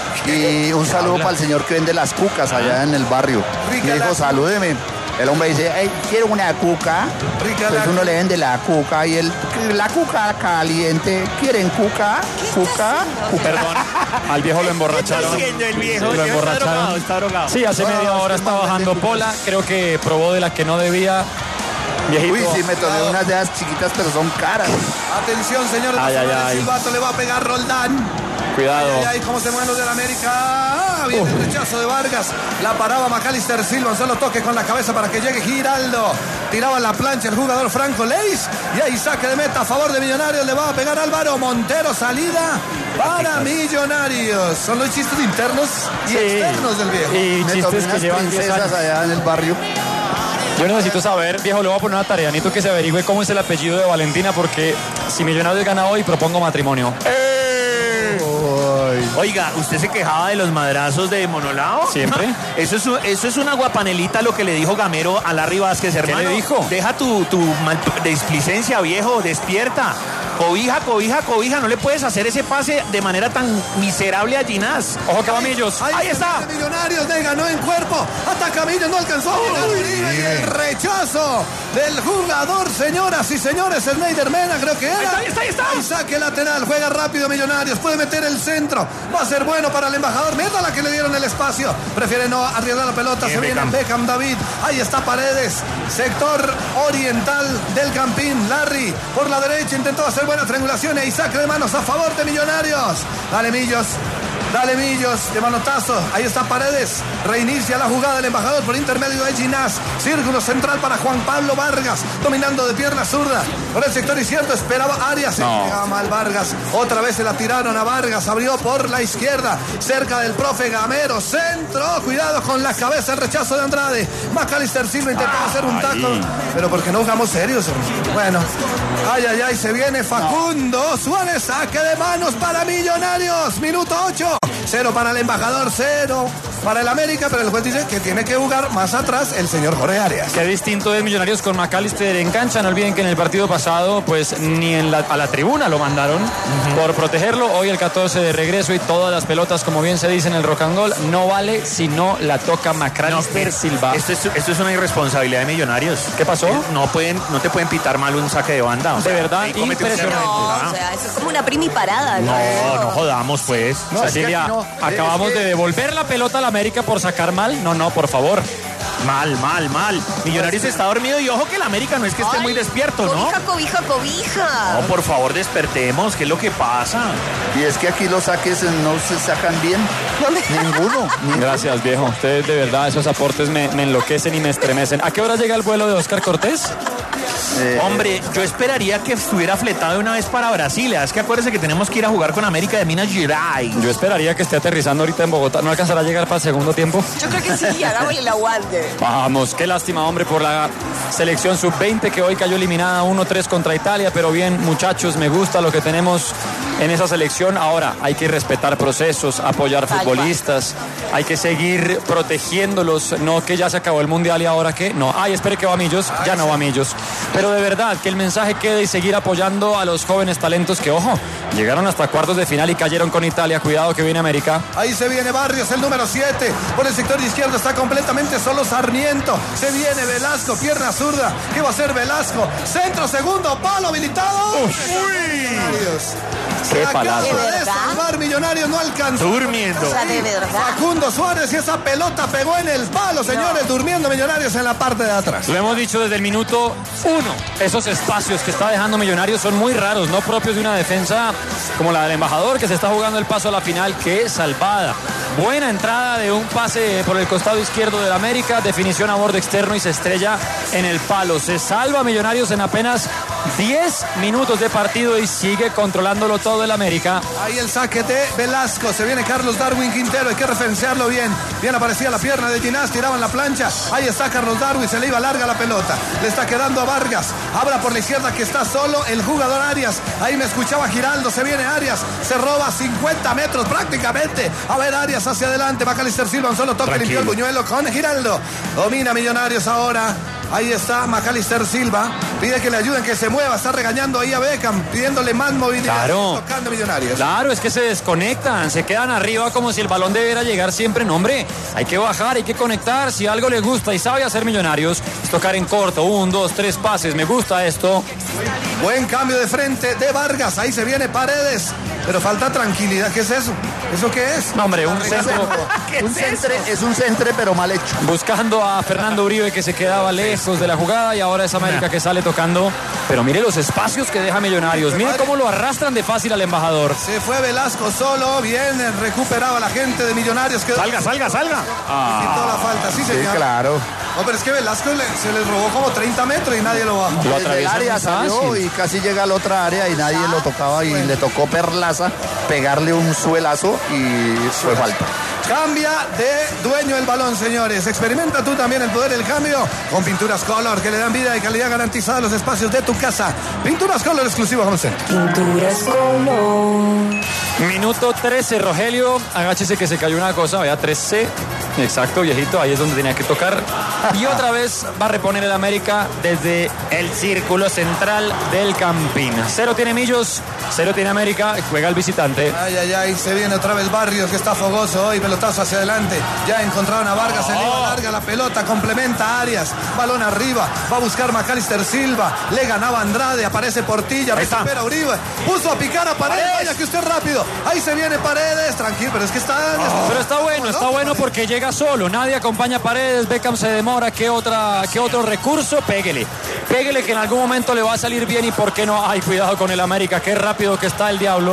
Y un saludo para el señor que vende las cucas allá en el barrio. Rica Me la- dijo, salúdeme. El hombre dice, "Ay, quiero una cuca." Rica Pues la- uno le vende la cuca y él, la cuca caliente. ¿Quieren cuca? ¿Cuca? Perdón, al viejo lo emborracharon. el viejo? Lo Está emborracharon. drogado, está drogado. Sí, hace media No, hora estoy está mal, bajando vende pola. Creo que probó de la que no debía. Viejito. Uy, sí, me tomé unas de esas chiquitas, pero son caras. Atención, señores. Ay, ay, ay. El silbato le va a pegar Roldán. Cuidado. Ay, ay, cómo se mueven los del América. Ah, viene el rechazo de Vargas. La paraba Macalister Silva. Un solo toque con la cabeza para que llegue Giraldo. Tiraba la plancha el jugador Franco Leis. Y ahí saque de meta a favor de Millonarios. Le va a pegar Álvaro Montero. Salida para Millonarios. Son los chistes internos y Sí. externos del viejo. Y Me tomé chistes que unas llevan diez princesas años. allá en el barrio. Yo necesito saber, viejo, le voy a poner una tarea. Necesito que se averigüe cómo es el apellido de Valentina, porque si Millonarios gana hoy, propongo matrimonio. Oiga, ¿usted se quejaba de los madrazos de Monolao? Siempre. Eso es, eso es una guapanelita lo que le dijo Gamero a Larry Vázquez, hermano. le dijo? Deja tu, tu mal- displicencia, viejo, despierta. Cobija, cobija, cobija. No le puedes hacer ese pase de manera tan miserable a Ginás. Ojo que va Millos. Ahí está. Millonarios le ganó en cuerpo. Ataca Millos, no alcanzó a llegar Uribe. Y el rechazo del jugador, señoras y señores, Snyder Mena, creo que era. Ahí está, ahí está, ahí está. Y saque lateral, juega rápido Millonarios, puede meter el centro. Va a ser bueno para el embajador. Mierda la que le dieron el espacio. Prefiere no arriesgar la pelota. Bien, Se viene Beckham. Beckham David. Ahí está Paredes. Sector oriental del Campín. Larry por la derecha intentó hacer buena triangulación. Y saque de manos a favor de Millonarios. Dale Millos. Dale Millos, de manotazo. Ahí está Paredes. Reinicia la jugada del embajador por intermedio de Ginás. Círculo central para Juan Pablo Vargas. Dominando de pierna zurda. Por el sector izquierdo esperaba Arias. Se No. pegaba mal Vargas. Otra vez se la tiraron a Vargas. Abrió por la izquierda. Cerca del profe Gamero. Centro. Cuidado con la cabeza. El rechazo de Andrade. Macalister Silva intentaba hacer un taco. Pero porque no jugamos serios, hermano. Bueno. Ay, ay, ay. Se viene Facundo Suárez. Saque de manos para Millonarios. Minuto ocho. Cero para el embajador. Cero para el América. Pero el juez dice que tiene que jugar más atrás el señor Jorge Arias. Qué distinto es Millonarios con Macalister en cancha. No olviden que en el partido pasado, pues ni en la, a la tribuna lo mandaron uh-huh. por protegerlo. Hoy el catorce de regreso y todas las pelotas, como bien se dice en el rock and roll, no vale si no la toca Macalister no, Silva. Esto es, esto es una irresponsabilidad de Millonarios. ¿Qué pasó? No pueden, no te pueden pitar mal un saque de banda. O sea, de verdad, impresionante. No, o sea, eso es como una primi parada, ¿no? No, no jodamos, pues. No, Cecilia, no, acabamos que... de devolver la pelota al América por sacar mal. No, no, por favor. Mal, mal, mal. Millonarios está dormido y ojo que el América no es que esté Ay, muy despierto, ¿no? Cobija, cobija, cobija. No, por favor, despertemos. ¿Qué es lo que pasa? Y es que aquí los saques no se sacan bien. Ninguno. Ninguno. Gracias, viejo. Ustedes de verdad, esos aportes me, me enloquecen y me estremecen. ¿A qué hora llega el vuelo de Oscar Cortés? Eh, Hombre, yo esperaría que estuviera fletado de una vez para Brasil. Es que acuérdese que tenemos que ir a jugar con América de Minas Gerais. Yo esperaría que esté aterrizando ahorita en Bogotá. ¿No alcanzará a llegar para el segundo tiempo? Yo creo que sí, hagámosle el aguante. Vamos, qué lástima, hombre, por la selección sub veinte que hoy cayó eliminada uno tres contra Italia. Pero bien, muchachos, me gusta lo que tenemos en esa selección. Ahora, hay que respetar procesos, apoyar futbolistas. Hay que seguir protegiéndolos. No que ya se acabó el Mundial y ahora que... No, ay, espere que va Millos. Ya no va Millos. Pero de verdad, que el mensaje quede y seguir apoyando a los jóvenes talentos que, ojo, llegaron hasta cuartos de final y cayeron con Italia. Cuidado que viene América. Ahí se viene Barrios, el número siete. Por el sector izquierdo está completamente solo Sarmiento. Se viene Velasco, pierna zurda. ¿Qué va a hacer Velasco? Centro, segundo, palo habilitado. ¡Uy! ¡Qué palazo! De salvar Millonarios no alcanzó. Durmiendo. O sea, de verdad. Facundo Suárez y esa pelota pegó en el palo, señores. No. Durmiendo Millonarios en la parte de atrás. Lo hemos dicho desde el minuto uno. Esos espacios que está dejando Millonarios son muy raros, no propios de una defensa como la del embajador que se está jugando el paso a la final. ¡Qué salvada! Buena entrada de un pase por el costado izquierdo del América. Definición a borde externo y se estrella en el palo. Se salva Millonarios en apenas diez minutos de partido y sigue controlándolo todo el América. Ahí el saque de Velasco. Se viene Carlos Darwin Quintero. Hay que referenciarlo bien. Bien aparecía la pierna de Ginás. Tiraban la plancha. Ahí está Carlos Darwin. Se le iba larga la pelota. Le está quedando a Vargas. Abra por la izquierda que está solo el jugador Arias. Ahí me escuchaba Giraldo. Se viene Arias. Se roba cincuenta metros prácticamente. A ver Arias hacia adelante. Macalister Silva. Un solo toque. Limpió el buñuelo con Giraldo. Domina Millonarios ahora. Ahí está Macalister Silva. Pide que le ayuden, que se mueva. Está regañando ahí a Beckham, pidiéndole más movilidad. Claro. Tocando Millonarios. Claro, es que se desconectan. Se quedan arriba como si el balón debiera llegar siempre. No, hombre, hay que bajar, hay que conectar. Si algo le gusta y sabe hacer Millonarios, es tocar en corto. Un, dos, tres pases. Me gusta esto. Buen cambio de frente de Vargas. Ahí se viene Paredes. Pero falta tranquilidad. ¿Qué es eso? ¿Eso qué es? No, hombre, un centro. un es centre, es un centre, pero mal hecho. Buscando a Fernando Uribe, que se quedaba lejos de la jugada, y ahora es América que sale tocando. Pero mire los espacios que deja Millonarios. Mire cómo lo arrastran de fácil al embajador. Se fue Velasco solo. Bien recuperado la gente de Millonarios. Quedó... Salga, salga, salga. Ah. Quitó la falta, sí, señor. Sí, claro. No, pero es que Velasco le, se les robó como treinta metros y nadie lo bajó. Lo Desde el área salió y casi llega a la otra área y nadie lo tocaba y bueno. Le tocó Perlaza pegarle un suelazo y fue falta. Cambia de dueño el balón, señores. Experimenta tú también el poder del cambio con Pinturas Color, que le dan vida y calidad garantizada a los espacios de tu casa. Pinturas Color exclusivo Home Center. Pinturas Color. Minuto trece, Rogelio. Agáchese que se cayó una cosa, vea, trece. Exacto, viejito, ahí es donde tenía que tocar. Y otra vez va a reponer el América desde el círculo central del Campín. Cero tiene Millos, cero tiene América, juega el visitante. Ay, ay, ay, se viene otra vez Barrios, que está fogoso hoy, pelotazo hacia adelante. Ya encontraron a Vargas, se le iba larga la pelota, complementa a Arias, balón arriba, va a buscar Macalister Silva, le ganaba Andrade, aparece Portilla, recupera Uribe, puso a picar a Paredes, vaya que usted rápido, ahí se viene Paredes, tranquilo, pero es que está... Oh. Pero está bueno, está bueno porque llega solo, nadie acompaña a Paredes, Beckham se demora, ¿qué, otra, qué otro recurso? Péguele, péguele que en algún momento le va a salir bien y por qué no, ay, cuidado con el América, qué rápido que está el diablo.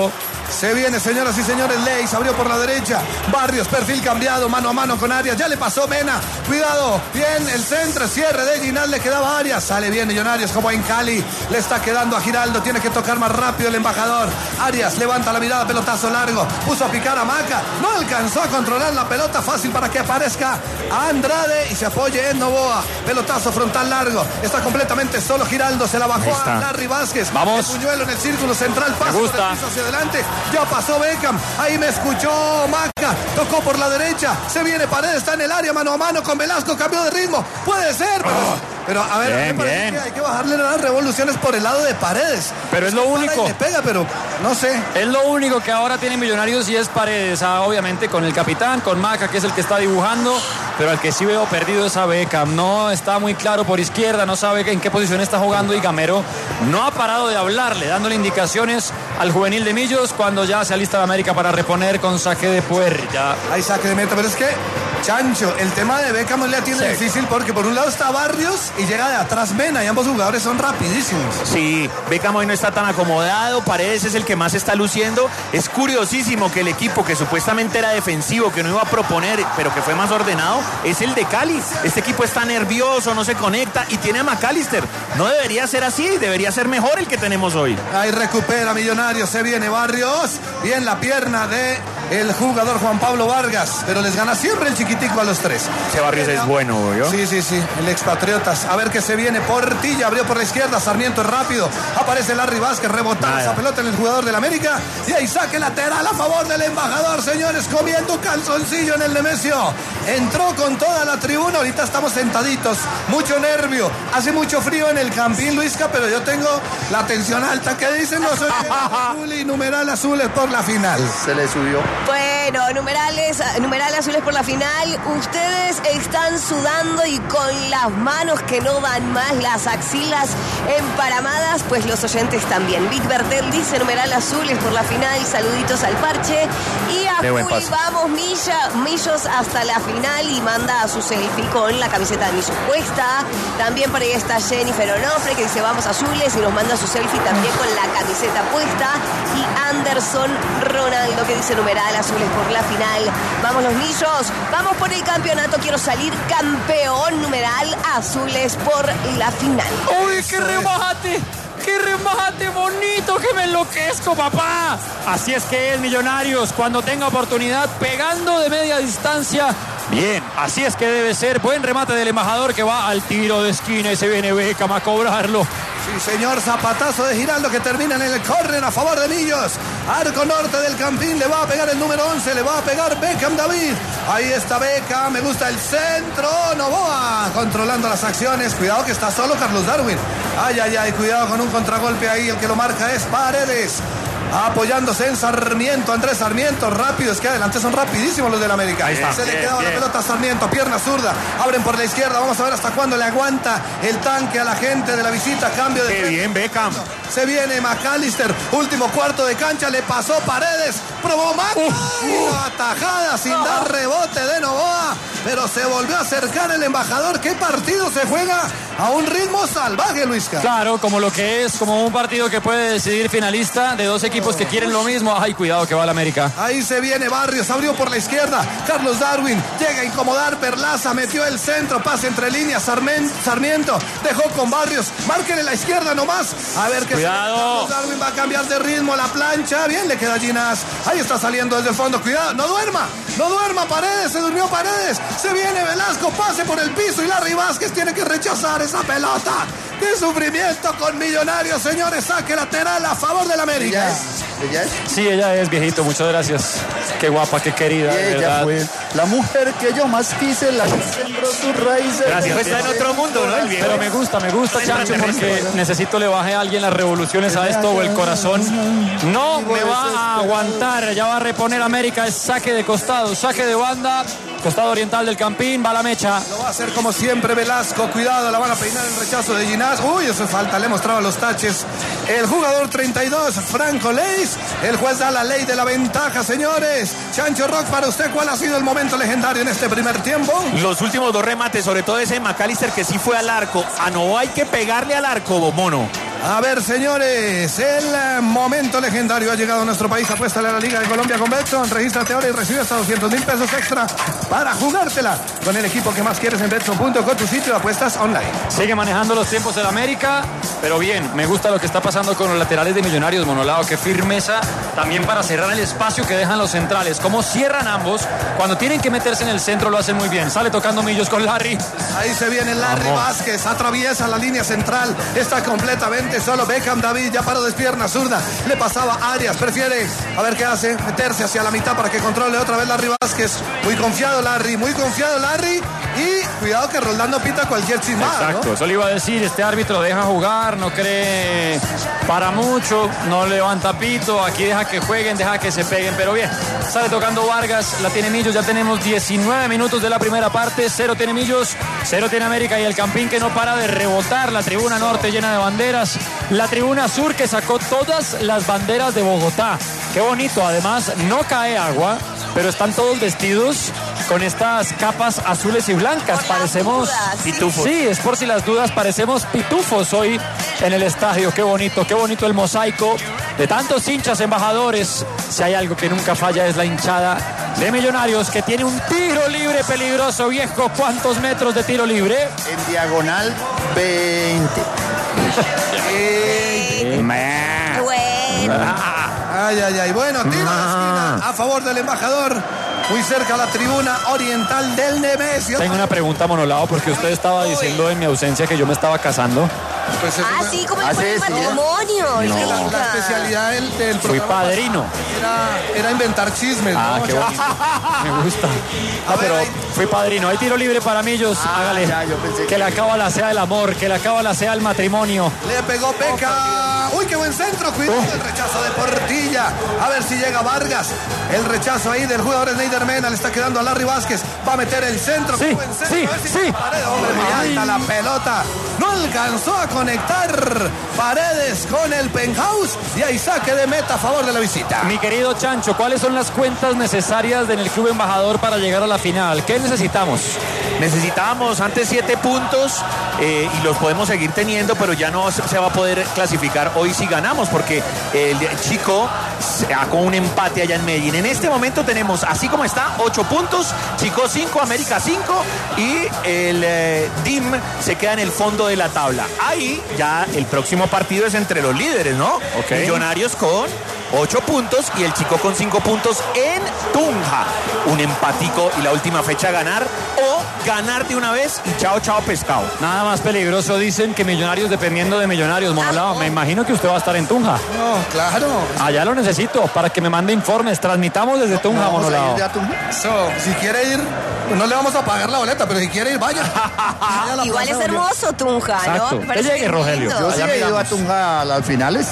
Se viene, señoras y señores, Leis abrió por la derecha. Barrios, perfil cambiado, mano a mano con Arias. Ya le pasó Mena. Cuidado. Bien, el centro, cierre de Ginás, le quedaba Arias. Sale bien Millonarios como en Cali. Le está quedando a Giraldo. Tiene que tocar más rápido el embajador. Arias levanta la mirada, pelotazo largo. Puso a picar a Maca. No alcanzó a controlar la pelota, fácil para que aparezca a Andrade y se apoye en Novoa. Pelotazo frontal largo. Está completamente solo Giraldo. Se la bajó a Larry Vázquez. Vamos. El puñuelo en el círculo central. Pasa por el piso hacia adelante. Ya pasó Beckham. Ahí me escuchó Maca. Tocó por la derecha. Se viene Paredes. Está en el área mano a mano con Velasco. Cambió de ritmo. Puede ser. Pero, oh. pero a ver, bien, me parece bien. que hay que bajarle las revoluciones por el lado de Paredes. Pero es lo único. Le pega, pero no sé. Es lo único que ahora tiene Millonarios y es Paredes. Ah, obviamente con el capitán, con Maca, que es el que está dibujando. Pero al que sí veo perdido es a Beckham. No está muy claro por izquierda. No sabe en qué posición está jugando. Y Gamero no ha parado de hablarle, dándole indicaciones al juvenil de Millos cuando ya se alista de América para reponer con saque de puerta. Hay saque de meta, pero es que, Chancho, el tema de Beckham le tiene Sí. difícil porque por un lado está Barrios y llega de atrás Mena y ambos jugadores son rapidísimos. Sí, Beckham hoy no está tan acomodado, Paredes es el que más está luciendo. Es curiosísimo que el equipo que supuestamente era defensivo, que no iba a proponer, pero que fue más ordenado, es el de Cali. Este equipo está nervioso, no se conecta y tiene a McAllister. No debería ser así, debería ser mejor el que tenemos hoy. Ahí recupera Millonarios, se viene Barrios, bien la pierna de el jugador Juan Pablo Vargas, pero les gana siempre el chiquitico a los tres. Ese Barrios es bueno, ¿yo? Sí, sí, sí, el expatriotas. A ver qué se viene. Portilla abrió por la izquierda, Sarmiento es rápido. Aparece Larry Vázquez, rebotando esa pelota en el jugador del América. Y ahí saque lateral a favor del embajador, señores, comiendo calzoncillo en el Nemesio. Entró con toda la tribuna, ahorita estamos sentaditos. Mucho nervio, hace mucho frío en el Campín, Luisca, pero yo tengo la tensión alta. ¿Qué dicen los azul y numeral azules por la final? Se le subió. Bueno, numerales, numeral azules por la final. Ustedes están sudando y con las manos que no dan más, las axilas emparamadas, pues los oyentes también. Vic Bertel dice numeral azules por la final. Saluditos al parche. Y a Juli, vamos Milla, Millos hasta la final y manda a su selfie con la camiseta de Millos puesta. También por ahí está Jennifer Onofre que dice vamos azules y nos manda su selfie también con la camiseta puesta. Y Anderson Ronaldo que dice numeral azules por la final. Vamos los Millos, vamos por el campeonato, quiero salir campeón, numeral azules por la final. ¡Uy, qué remate! ¡Qué remate bonito! ¡Que me enloquezco, papá! Así es que es Millonarios, cuando tenga oportunidad, pegando de media distancia. Bien, así es que debe ser. Buen remate del embajador que va al tiro de esquina y se viene Beckham a cobrarlo. Sí, señor, zapatazo de Giraldo que termina en el córner a favor de Millos. Arco norte del Campín, le va a pegar el número once, le va a pegar Beckham David. Ahí está Beckham, me gusta el centro. Novoa controlando las acciones. Cuidado que está solo Carlos Darwin. Ay, ay, ay, cuidado con un contragolpe ahí. El que lo marca es Paredes. Apoyándose en Sarmiento, Andrés Sarmiento, rápido, es que adelante son rapidísimos los del América. Ahí está. Se le Bien, quedaba bien. la pelota a Sarmiento, pierna zurda, abren por la izquierda, vamos a ver hasta cuándo le aguanta el tanque a la gente de la visita, cambio de... Qué bien, Beckham. Se viene McAllister, último cuarto de cancha, le pasó Paredes, probó Maca, atajada sin No. dar rebote de Novoa, pero se volvió a acercar el embajador. ¿Qué partido se juega a un ritmo salvaje, Luisca? Claro, como lo que es, como un partido que puede decidir finalista de dos equipos que quieren lo mismo. Ay, cuidado que va el América. Ahí se viene Barrios, abrió por la izquierda. Carlos Darwin llega a incomodar. Perlaza metió el centro, pase entre líneas. Sarmen- Sarmiento dejó con Barrios. Márquenle la izquierda nomás. A ver qué Cuidado. Carlos Darwin va a cambiar de ritmo la plancha. Bien le queda a Ginás. Ahí está saliendo desde el fondo. Cuidado, no duerma. No duerma Paredes. Se durmió Paredes. Se viene Velasco. Pase por el piso y Larry Vázquez tiene que rechazar esa pelota. ¡Qué sufrimiento con Millonarios, señores! Saque lateral a favor del América. ¿Ella es? Sí, ella es viejito, muchas gracias. Qué guapa, qué querida, de Ella verdad. fue la mujer que yo más quise, la que sembró sus raíces. Gracias. Está en otro mundo, ¿no? El viejo. Pero me gusta, me gusta, Chancho, porque necesito le baje a alguien las revoluciones a esto o el corazón no me va a aguantar. Ya va a reponer América, es saque de costado, saque de banda, costado oriental del Campín, va la mecha. Lo va a hacer como siempre Velasco, cuidado, la van a peinar el rechazo de Ginás. Uy, eso es falta, le mostraba los taches. El jugador treinta y dos, Franco Leis. El juez da la ley de la ventaja, señores. Chancho Rock, para usted, ¿cuál ha sido el momento legendario en este primer tiempo? Los últimos dos remates, sobre todo ese McAllister que sí fue al arco. A no hay que pegarle al arco, mono. A ver, señores, el momento legendario ha llegado a nuestro país. Apuéstale a la Liga de Colombia con Betson. Regístrate ahora y recibe hasta doscientos mil pesos extra para jugártela con el equipo que más quieres en Betson punto com, tu sitio de apuestas online. Sigue manejando los tiempos del América, pero bien, me gusta lo que está pasando con los laterales de Millonarios, Monolao. Qué firmeza también para cerrar el espacio que dejan los centrales. Cómo cierran ambos. Cuando tienen que meterse en el centro lo hacen muy bien. Sale tocando Millos con Larry. Ahí se viene Larry Vamos. Vázquez, atraviesa la línea central, está completamente solo. Beckham David ya paró de pierna zurda, le pasaba a Arias, prefiere a ver qué hace, meterse hacia la mitad para que controle otra vez Larry Vázquez. Muy confiado Larry, muy confiado Larry, y cuidado que Roldán no pita cualquier chismada. Exacto, ¿no? eso le iba a decir. Este árbitro deja jugar, no cree para mucho, no levanta pito, aquí deja que jueguen, deja que se peguen, pero bien, sale tocando Vargas, la tiene Millos. Ya tenemos diecinueve minutos de la primera parte. Cero tiene Millos, cero tiene América, y el Campín que no para de rebotar. La tribuna norte llena de banderas, la tribuna sur que sacó todas las banderas de Bogotá. Qué bonito, además no cae agua, pero están todos vestidos con estas capas azules y blancas. Parecemos pitufos. Sí, es por si las dudas, parecemos pitufos hoy en el estadio. Qué bonito, qué bonito el mosaico de tantos hinchas embajadores. Si hay algo que nunca falla es la hinchada de Millonarios, que tiene un tiro libre peligroso, viejo. ¿Cuántos metros de tiro libre? En diagonal, veinte. Bueno. Ay, ay, ay. Bueno, tiro de esquina a favor del embajador. Muy cerca a la tribuna oriental del Nemesio. Tengo una pregunta, Monolao, porque usted estaba diciendo en mi ausencia que yo me estaba casando. Pues eso Ah, me- sí, como Ah, el sí, sí. matrimonio. Es que la, nunca. la especialidad del, del Fui programa padrino. Era, era inventar chismes. Ah, ¿no? qué Ya- bonito. Me gusta. Ah, pero fui padrino. Hay tiro libre para Millos. Hágale. Que le acaba la sea el amor, que le acaba la sea el matrimonio. Le pegó Peca. Uy, qué buen centro. Cuidado el rechazo de Portilla. A ver si llega Vargas. El rechazo ahí del jugador Snyder Mena. Le está quedando a Larry Vázquez. Va a meter el centro. Sí, Qué buen centro. sí, A ver si sí. llega Paredes. Hombre, muy Ay. alta la pelota. No alcanzó a conectar Paredes con el penthouse. Y hay saque de meta a favor de la visita. Mi querido Chancho, ¿cuáles son las cuentas necesarias en el Club Embajador para llegar a la final? ¿Qué necesitamos? Necesitábamos antes siete puntos eh, y los podemos seguir teniendo, pero ya no se va a poder clasificar hoy si ganamos, porque el Chico sacó un empate allá en Medellín. En este momento tenemos, así como está, ocho puntos, Chico cinco, América cinco, y el eh, D I M se queda en el fondo de la tabla. Ahí ya el próximo partido es entre los líderes, ¿no? Ok. Millonarios con ocho puntos y el Chico con cinco puntos en Tunja. Un empatico y la última fecha a ganar, o ganar de una vez y chao, chao, pescado. Nada más peligroso, dicen que Millonarios dependiendo de Millonarios. Monolao, me imagino que usted va a estar en Tunja. No, claro. Allá lo necesito para que me mande informes. Transmitamos desde Tunja, Vamos a ir Monolao. de Atunja. So, si quiere ir, pues no le vamos a pagar la boleta, pero si quiere ir, vaya. Vaya a la Igual Plaza es Bolívar. hermoso Tunja, Exacto. ¿no? Me parece Que llegue, bien Rogelio. lindo. Yo sí Allá he ido a miramos. Tunja a las finales.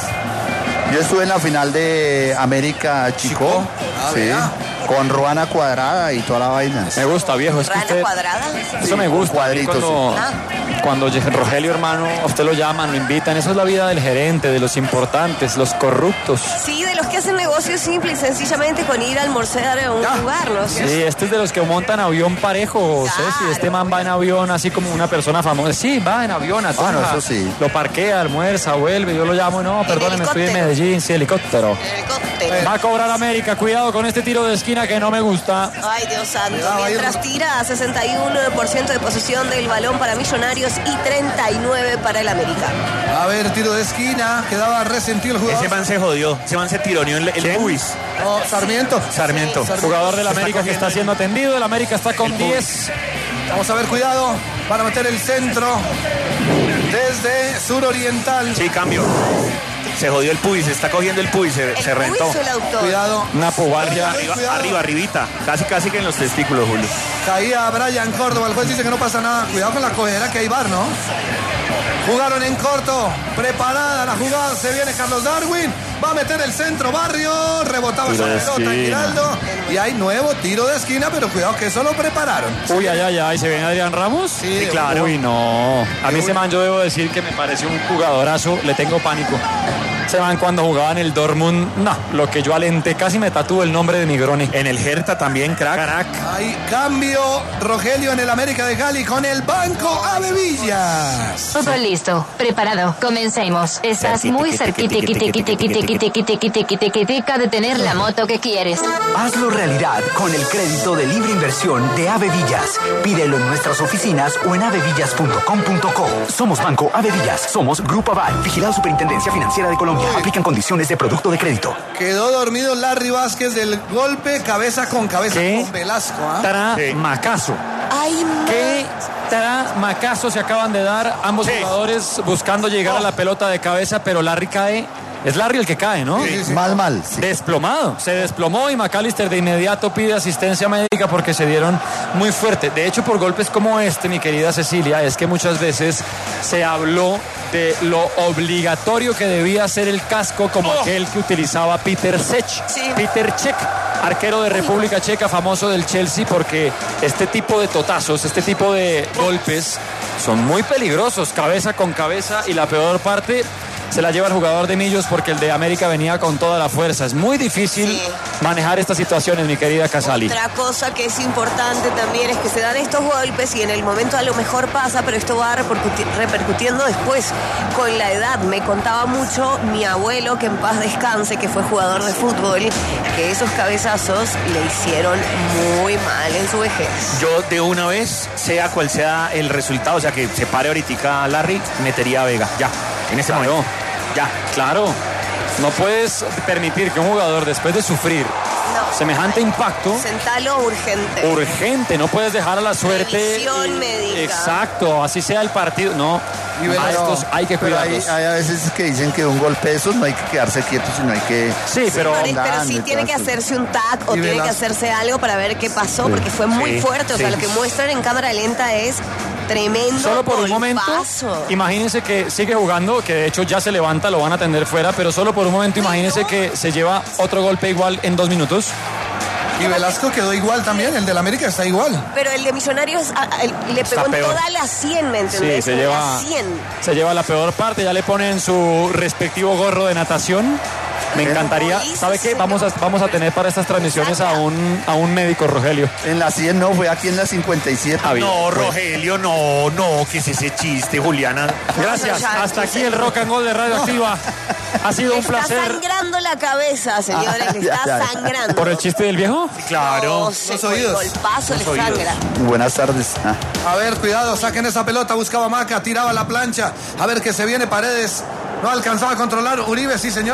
Yo estuve en la final de América Chico, Ah, sí, vea. con Ruana Cuadrada y toda la vaina. Me gusta, viejo. Es que Rana usted... cuadrada. Eso me gusta. cuadritos, Cuando, sí. cuando Rogelio, hermano, a usted lo llaman, lo invitan. Eso es la vida del gerente, de los importantes, los corruptos. Sí, de los que hacen negocios simple y sencillamente con ir a almorzar a un lugar, ¿no? Sí, este es de los que montan avión parejo, Claro. Ceci. Este man va en avión así como una persona famosa. Sí, va en avión a Tunja. Ah, no, eso sí. Lo parquea, almuerza, vuelve. Yo lo llamo, no, perdóneme, estoy en helicóptero. Medellín. Sí, helicóptero. Helicóptero. Va a cobrar América. Cuidado con este tiro de esquina que no me gusta. Ay, Dios santo. Cuidado, ahí. Mientras tira sesenta y uno por ciento de posesión del balón para Millonarios y treinta y nueve para el América. A ver, tiro de esquina. Quedaba resentido el jugador. Ese man se jodió, ese man se tironeó en el Ubis. No, Sarmiento. Sarmiento. Jugador del Se está América que está siendo atendido. El América está con El diez. Vamos a ver, cuidado. Para meter el centro desde suroriental. Sí, cambio. Se jodió el Puy, se está cogiendo el Puy, se, se El rentó. Luis o el autor. Cuidado. Una pubardia. Arriba, Cuidado. arriba, arribita. Casi, casi que en los testículos, Julio. Caía Brian Córdoba. El juez dice que no pasa nada. Cuidado con la cogedera que hay bar, ¿no? Jugaron en corto. Preparada la jugada. Se viene Carlos Darwin. Va a meter el centro. Barrio. Rebotaba esa Tiro de pelota. esquina. Giraldo. Y hay nuevo tiro de esquina. Pero cuidado que eso lo prepararon. Uy, ay, ay, ay, ¿se viene Adrián Ramos? Sí, claro. Uy, no. A mí ese man yo debo decir que me parece un jugadorazo, le tengo pánico. Se van cuando jugaba en el Dortmund. No, lo que yo alenté, casi me tatúo el nombre de Migroni. En el Hertha también, crack. Crack. Hay cambio, Rogelio, en el América de Cali con el Banco Ave Villas. Todo listo, preparado, comencemos. Estás muy cerquita de tener la moto que quieres. Hazlo realidad con el crédito de libre inversión de Ave Villas. Pídelo en nuestras oficinas o en avevillas punto com punto co. Somos Banco Ave Villas. Somos Grupo Aval. Vigilado Superintendencia Financiera de Colombia. Aplican condiciones de producto de crédito. Quedó dormido Larry Vázquez del golpe cabeza con cabeza ¿Qué? con Velasco. ¿Ah? Tramacazo. Ay, ¿Qué tramacazo se acaban de dar ambos Sí. jugadores buscando llegar a la pelota de cabeza, pero Larry cae. Es Larry el que cae, ¿no? Sí, sí. Mal, mal. sí. Desplomado, se desplomó y McAllister de inmediato pide asistencia médica porque se dieron muy fuerte. De hecho, por golpes como este, mi querida Cecilia, es que muchas veces se habló de lo obligatorio que debía ser el casco como Oh. aquel que utilizaba Peter Cech, Sí. Peter Cech, arquero de República Checa, famoso del Chelsea, porque este tipo de totazos, este tipo de golpes son muy peligrosos, cabeza con cabeza, y la peor parte se la lleva el jugador de Millos porque el de América venía con toda la fuerza. Es muy difícil Sí. manejar estas situaciones, mi querida Casali. Otra cosa que es importante también es que se dan estos golpes y en el momento a lo mejor pasa, pero esto va repercuti- repercutiendo después con la edad. Me contaba mucho mi abuelo, que en paz descanse, que fue jugador de fútbol, que esos cabezazos le hicieron muy mal en su vejez. Yo de una vez, sea cual sea el resultado, o sea que se pare ahorita Larry, metería a Vega. Ya, en ese Claro. momento. Ya. Claro, no puedes permitir que un jugador, después de sufrir No. semejante impacto, Sentalo urgente. urgente, no puedes dejar a la suerte. Revisión médica. Exacto, así sea el partido. No, Y a Velasco, estos hay que Pero hay, cuidarlos. hay a veces que dicen que un golpe de esos no hay que quedarse quieto, sino hay que... Sí, pero Pero, pero sí Andando, tiene que entonces. hacerse un tac o Y tiene que Velasco. hacerse algo para ver qué pasó, porque fue muy Sí, fuerte. O sea, sí. lo que muestran en cámara lenta es tremendo. solo por un momento, golpazo. imagínense que sigue jugando, que de hecho ya se levanta, lo van a atender fuera, pero solo por un momento imagínense que se lleva otro golpe igual en dos minutos. Y Velasco quedó igual también, el del América está igual. Pero el de Millonarios a- a- el- le Está pegó en peor. toda la cien, ¿me entendés? Sí, se En lleva, la cien. se lleva la peor parte, ya le ponen su respectivo gorro de natación. Me encantaría, ¿sabe qué? Vamos a, vamos a tener para estas transmisiones a un, a un médico, Rogelio. En la cien no, fue aquí en la cincuenta y siete. Ah, bien. No, Rogelio, no, no, ¿qué es ese chiste, Juliana? Gracias, hasta aquí el Rock and Roll de Radio Activa. Ha sido un Está placer. sangrando la cabeza, señores, le está ya, ya. sangrando. ¿Por el chiste del viejo? Claro. No sé, Los con el oídos. golpazo le Los oídos. sangra. Buenas tardes. Ah. A ver, cuidado, saquen esa pelota, buscaba Maca, tiraba la plancha. A ver que se viene Paredes. No alcanzaba a controlar. Uribe, sí, señor.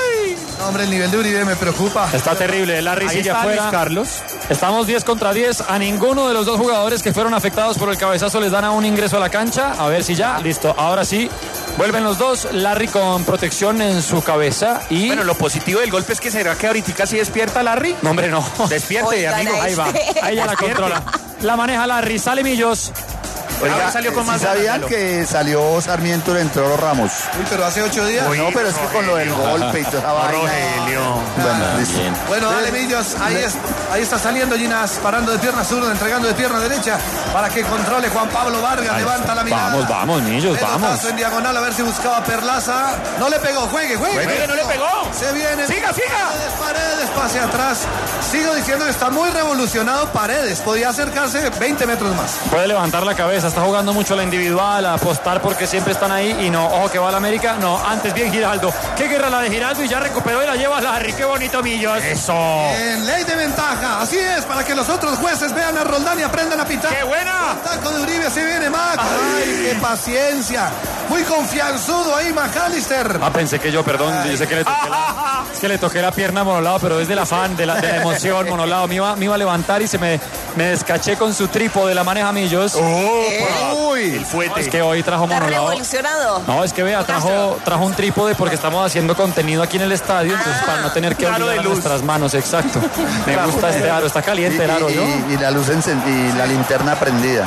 No, hombre, el nivel de Uribe me preocupa. Está terrible, Larry Ahí sigue está afuera. Luis Carlos. Estamos diez contra diez. A ninguno de los dos jugadores que fueron afectados por el cabezazo les dan a un ingreso a la cancha. A ver si ya. Listo, ahora sí. Vuelven los dos. Larry con protección en su cabeza y... Bueno, lo positivo del golpe es que será que ahorita sí despierta Larry. No, hombre, no. Despierte, Oigan amigo. a Ahí va. este. Ahí ya la controla. La maneja Larry. Sale Millos. Oiga, salió con ¿sí más sabían ganas, que salió Sarmiento y le entró los Ramos? Uy, pero hace ocho días. No, pero es que con lo del golpe y toda esa vaina. Rogelio. Bueno, listo. Bueno, dale, Millos. Ahí, es, ahí está saliendo Ginas, parando de pierna zurda, entregando de pierna derecha para que controle Juan Pablo Vargas. Levanta la mirada. Vamos, vamos, Millos, Pelotazo vamos. en diagonal, a ver si buscaba Perlaza. No le pegó, juegue, juegue. Juegue, no le pegó. Se viene. Siga, siga. Paredes, Paredes, pase atrás. Sigo diciendo que está muy revolucionado Paredes. Podía acercarse veinte metros más. Puede levantar la cabeza, está jugando mucho la individual, a apostar porque siempre están ahí y no, ojo que va a la América, no, antes bien Giraldo. Qué guerra la de Giraldo y ya recuperó y la lleva Larry, qué bonito Millos. Eso. En ley de ventaja, así es, para que los otros jueces vean a Roldán y aprendan a pitar. ¡Qué buena! Taco de Uribe, se viene Mac. Ay, qué paciencia. Muy confianzudo ahí McAllister. Ah, pensé que yo, perdón, yo sé que le toqué la, es que le toqué la pierna a Monolado, pero es del afán, de la, de la emoción, Monolado. Me iba, me iba a levantar y se me, me descaché con su trípode, la maneja Millos. Uy, el fuete. Es que hoy trajo Está Monolado. revolucionado. No, es que vea, trajo, trajo un trípode porque estamos haciendo contenido aquí en el estadio, entonces para no tener que Aro obligar de a luz. nuestras manos, exacto. Me gusta este aro, está caliente el aro, y, ¿no? y- y la luz encendida y la linterna prendida.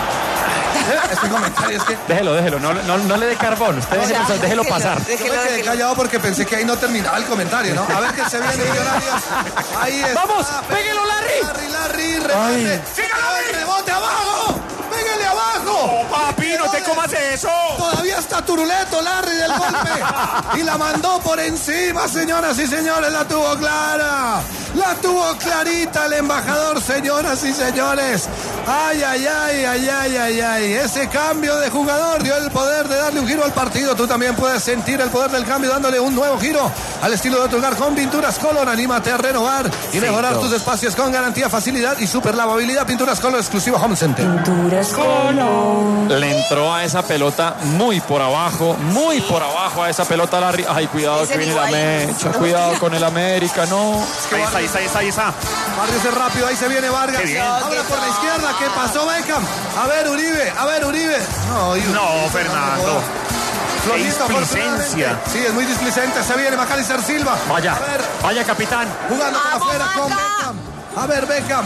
Este comentario es que Déjelo, déjelo, no, no, no le dé carbón, usted déjelo, Ya, déjelo déjelo, pasar. yo déjelo, me quedé déjelo. callado porque pensé que ahí no terminaba el comentario, ¿no? A ver que se viene Millonarios. Ahí está. ¡Vamos! ¡Péguelo, Larry! Larry, Larry, rebote. ¡Rebote abajo! ¡Pégale abajo! Oh, papi, no te comas eso. Todavía está estaba Turuleto, Larry del golpe. Y la mandó por encima, señoras y señores. La tuvo clara. La tuvo clarita el embajador, señoras y señores. Ay, ay, ay, ay, ay, ay, ay. Ese cambio de jugador dio el poder de darle un giro al partido. Tú también puedes sentir el poder del cambio dándole un nuevo giro al estilo de otro lugar con Pinturas Color. Anímate a renovar y mejorar tus espacios con garantía, facilidad y super lavabilidad. Pinturas Color exclusivo Home Center. Pinturas Color. Le entró a esa pelota muy por abajo, muy por abajo a esa pelota Larry. Ay, cuidado que viene la mecha, cuidado con el América, no. Ahí está, ahí está, ahí está, ahí está. Vargas es rápido, ahí se viene Vargas. Ahora por la izquierda, ¿qué pasó, Beckham? A ver, Uribe, a ver, Uribe. No, Uribe. No, Fernando. Flojito, displicencia. Sí, es muy displicente. Se viene Macalister Silva. Vaya, a ver, vaya capitán. Jugando para afuera con Beckham. A ver, Beckham.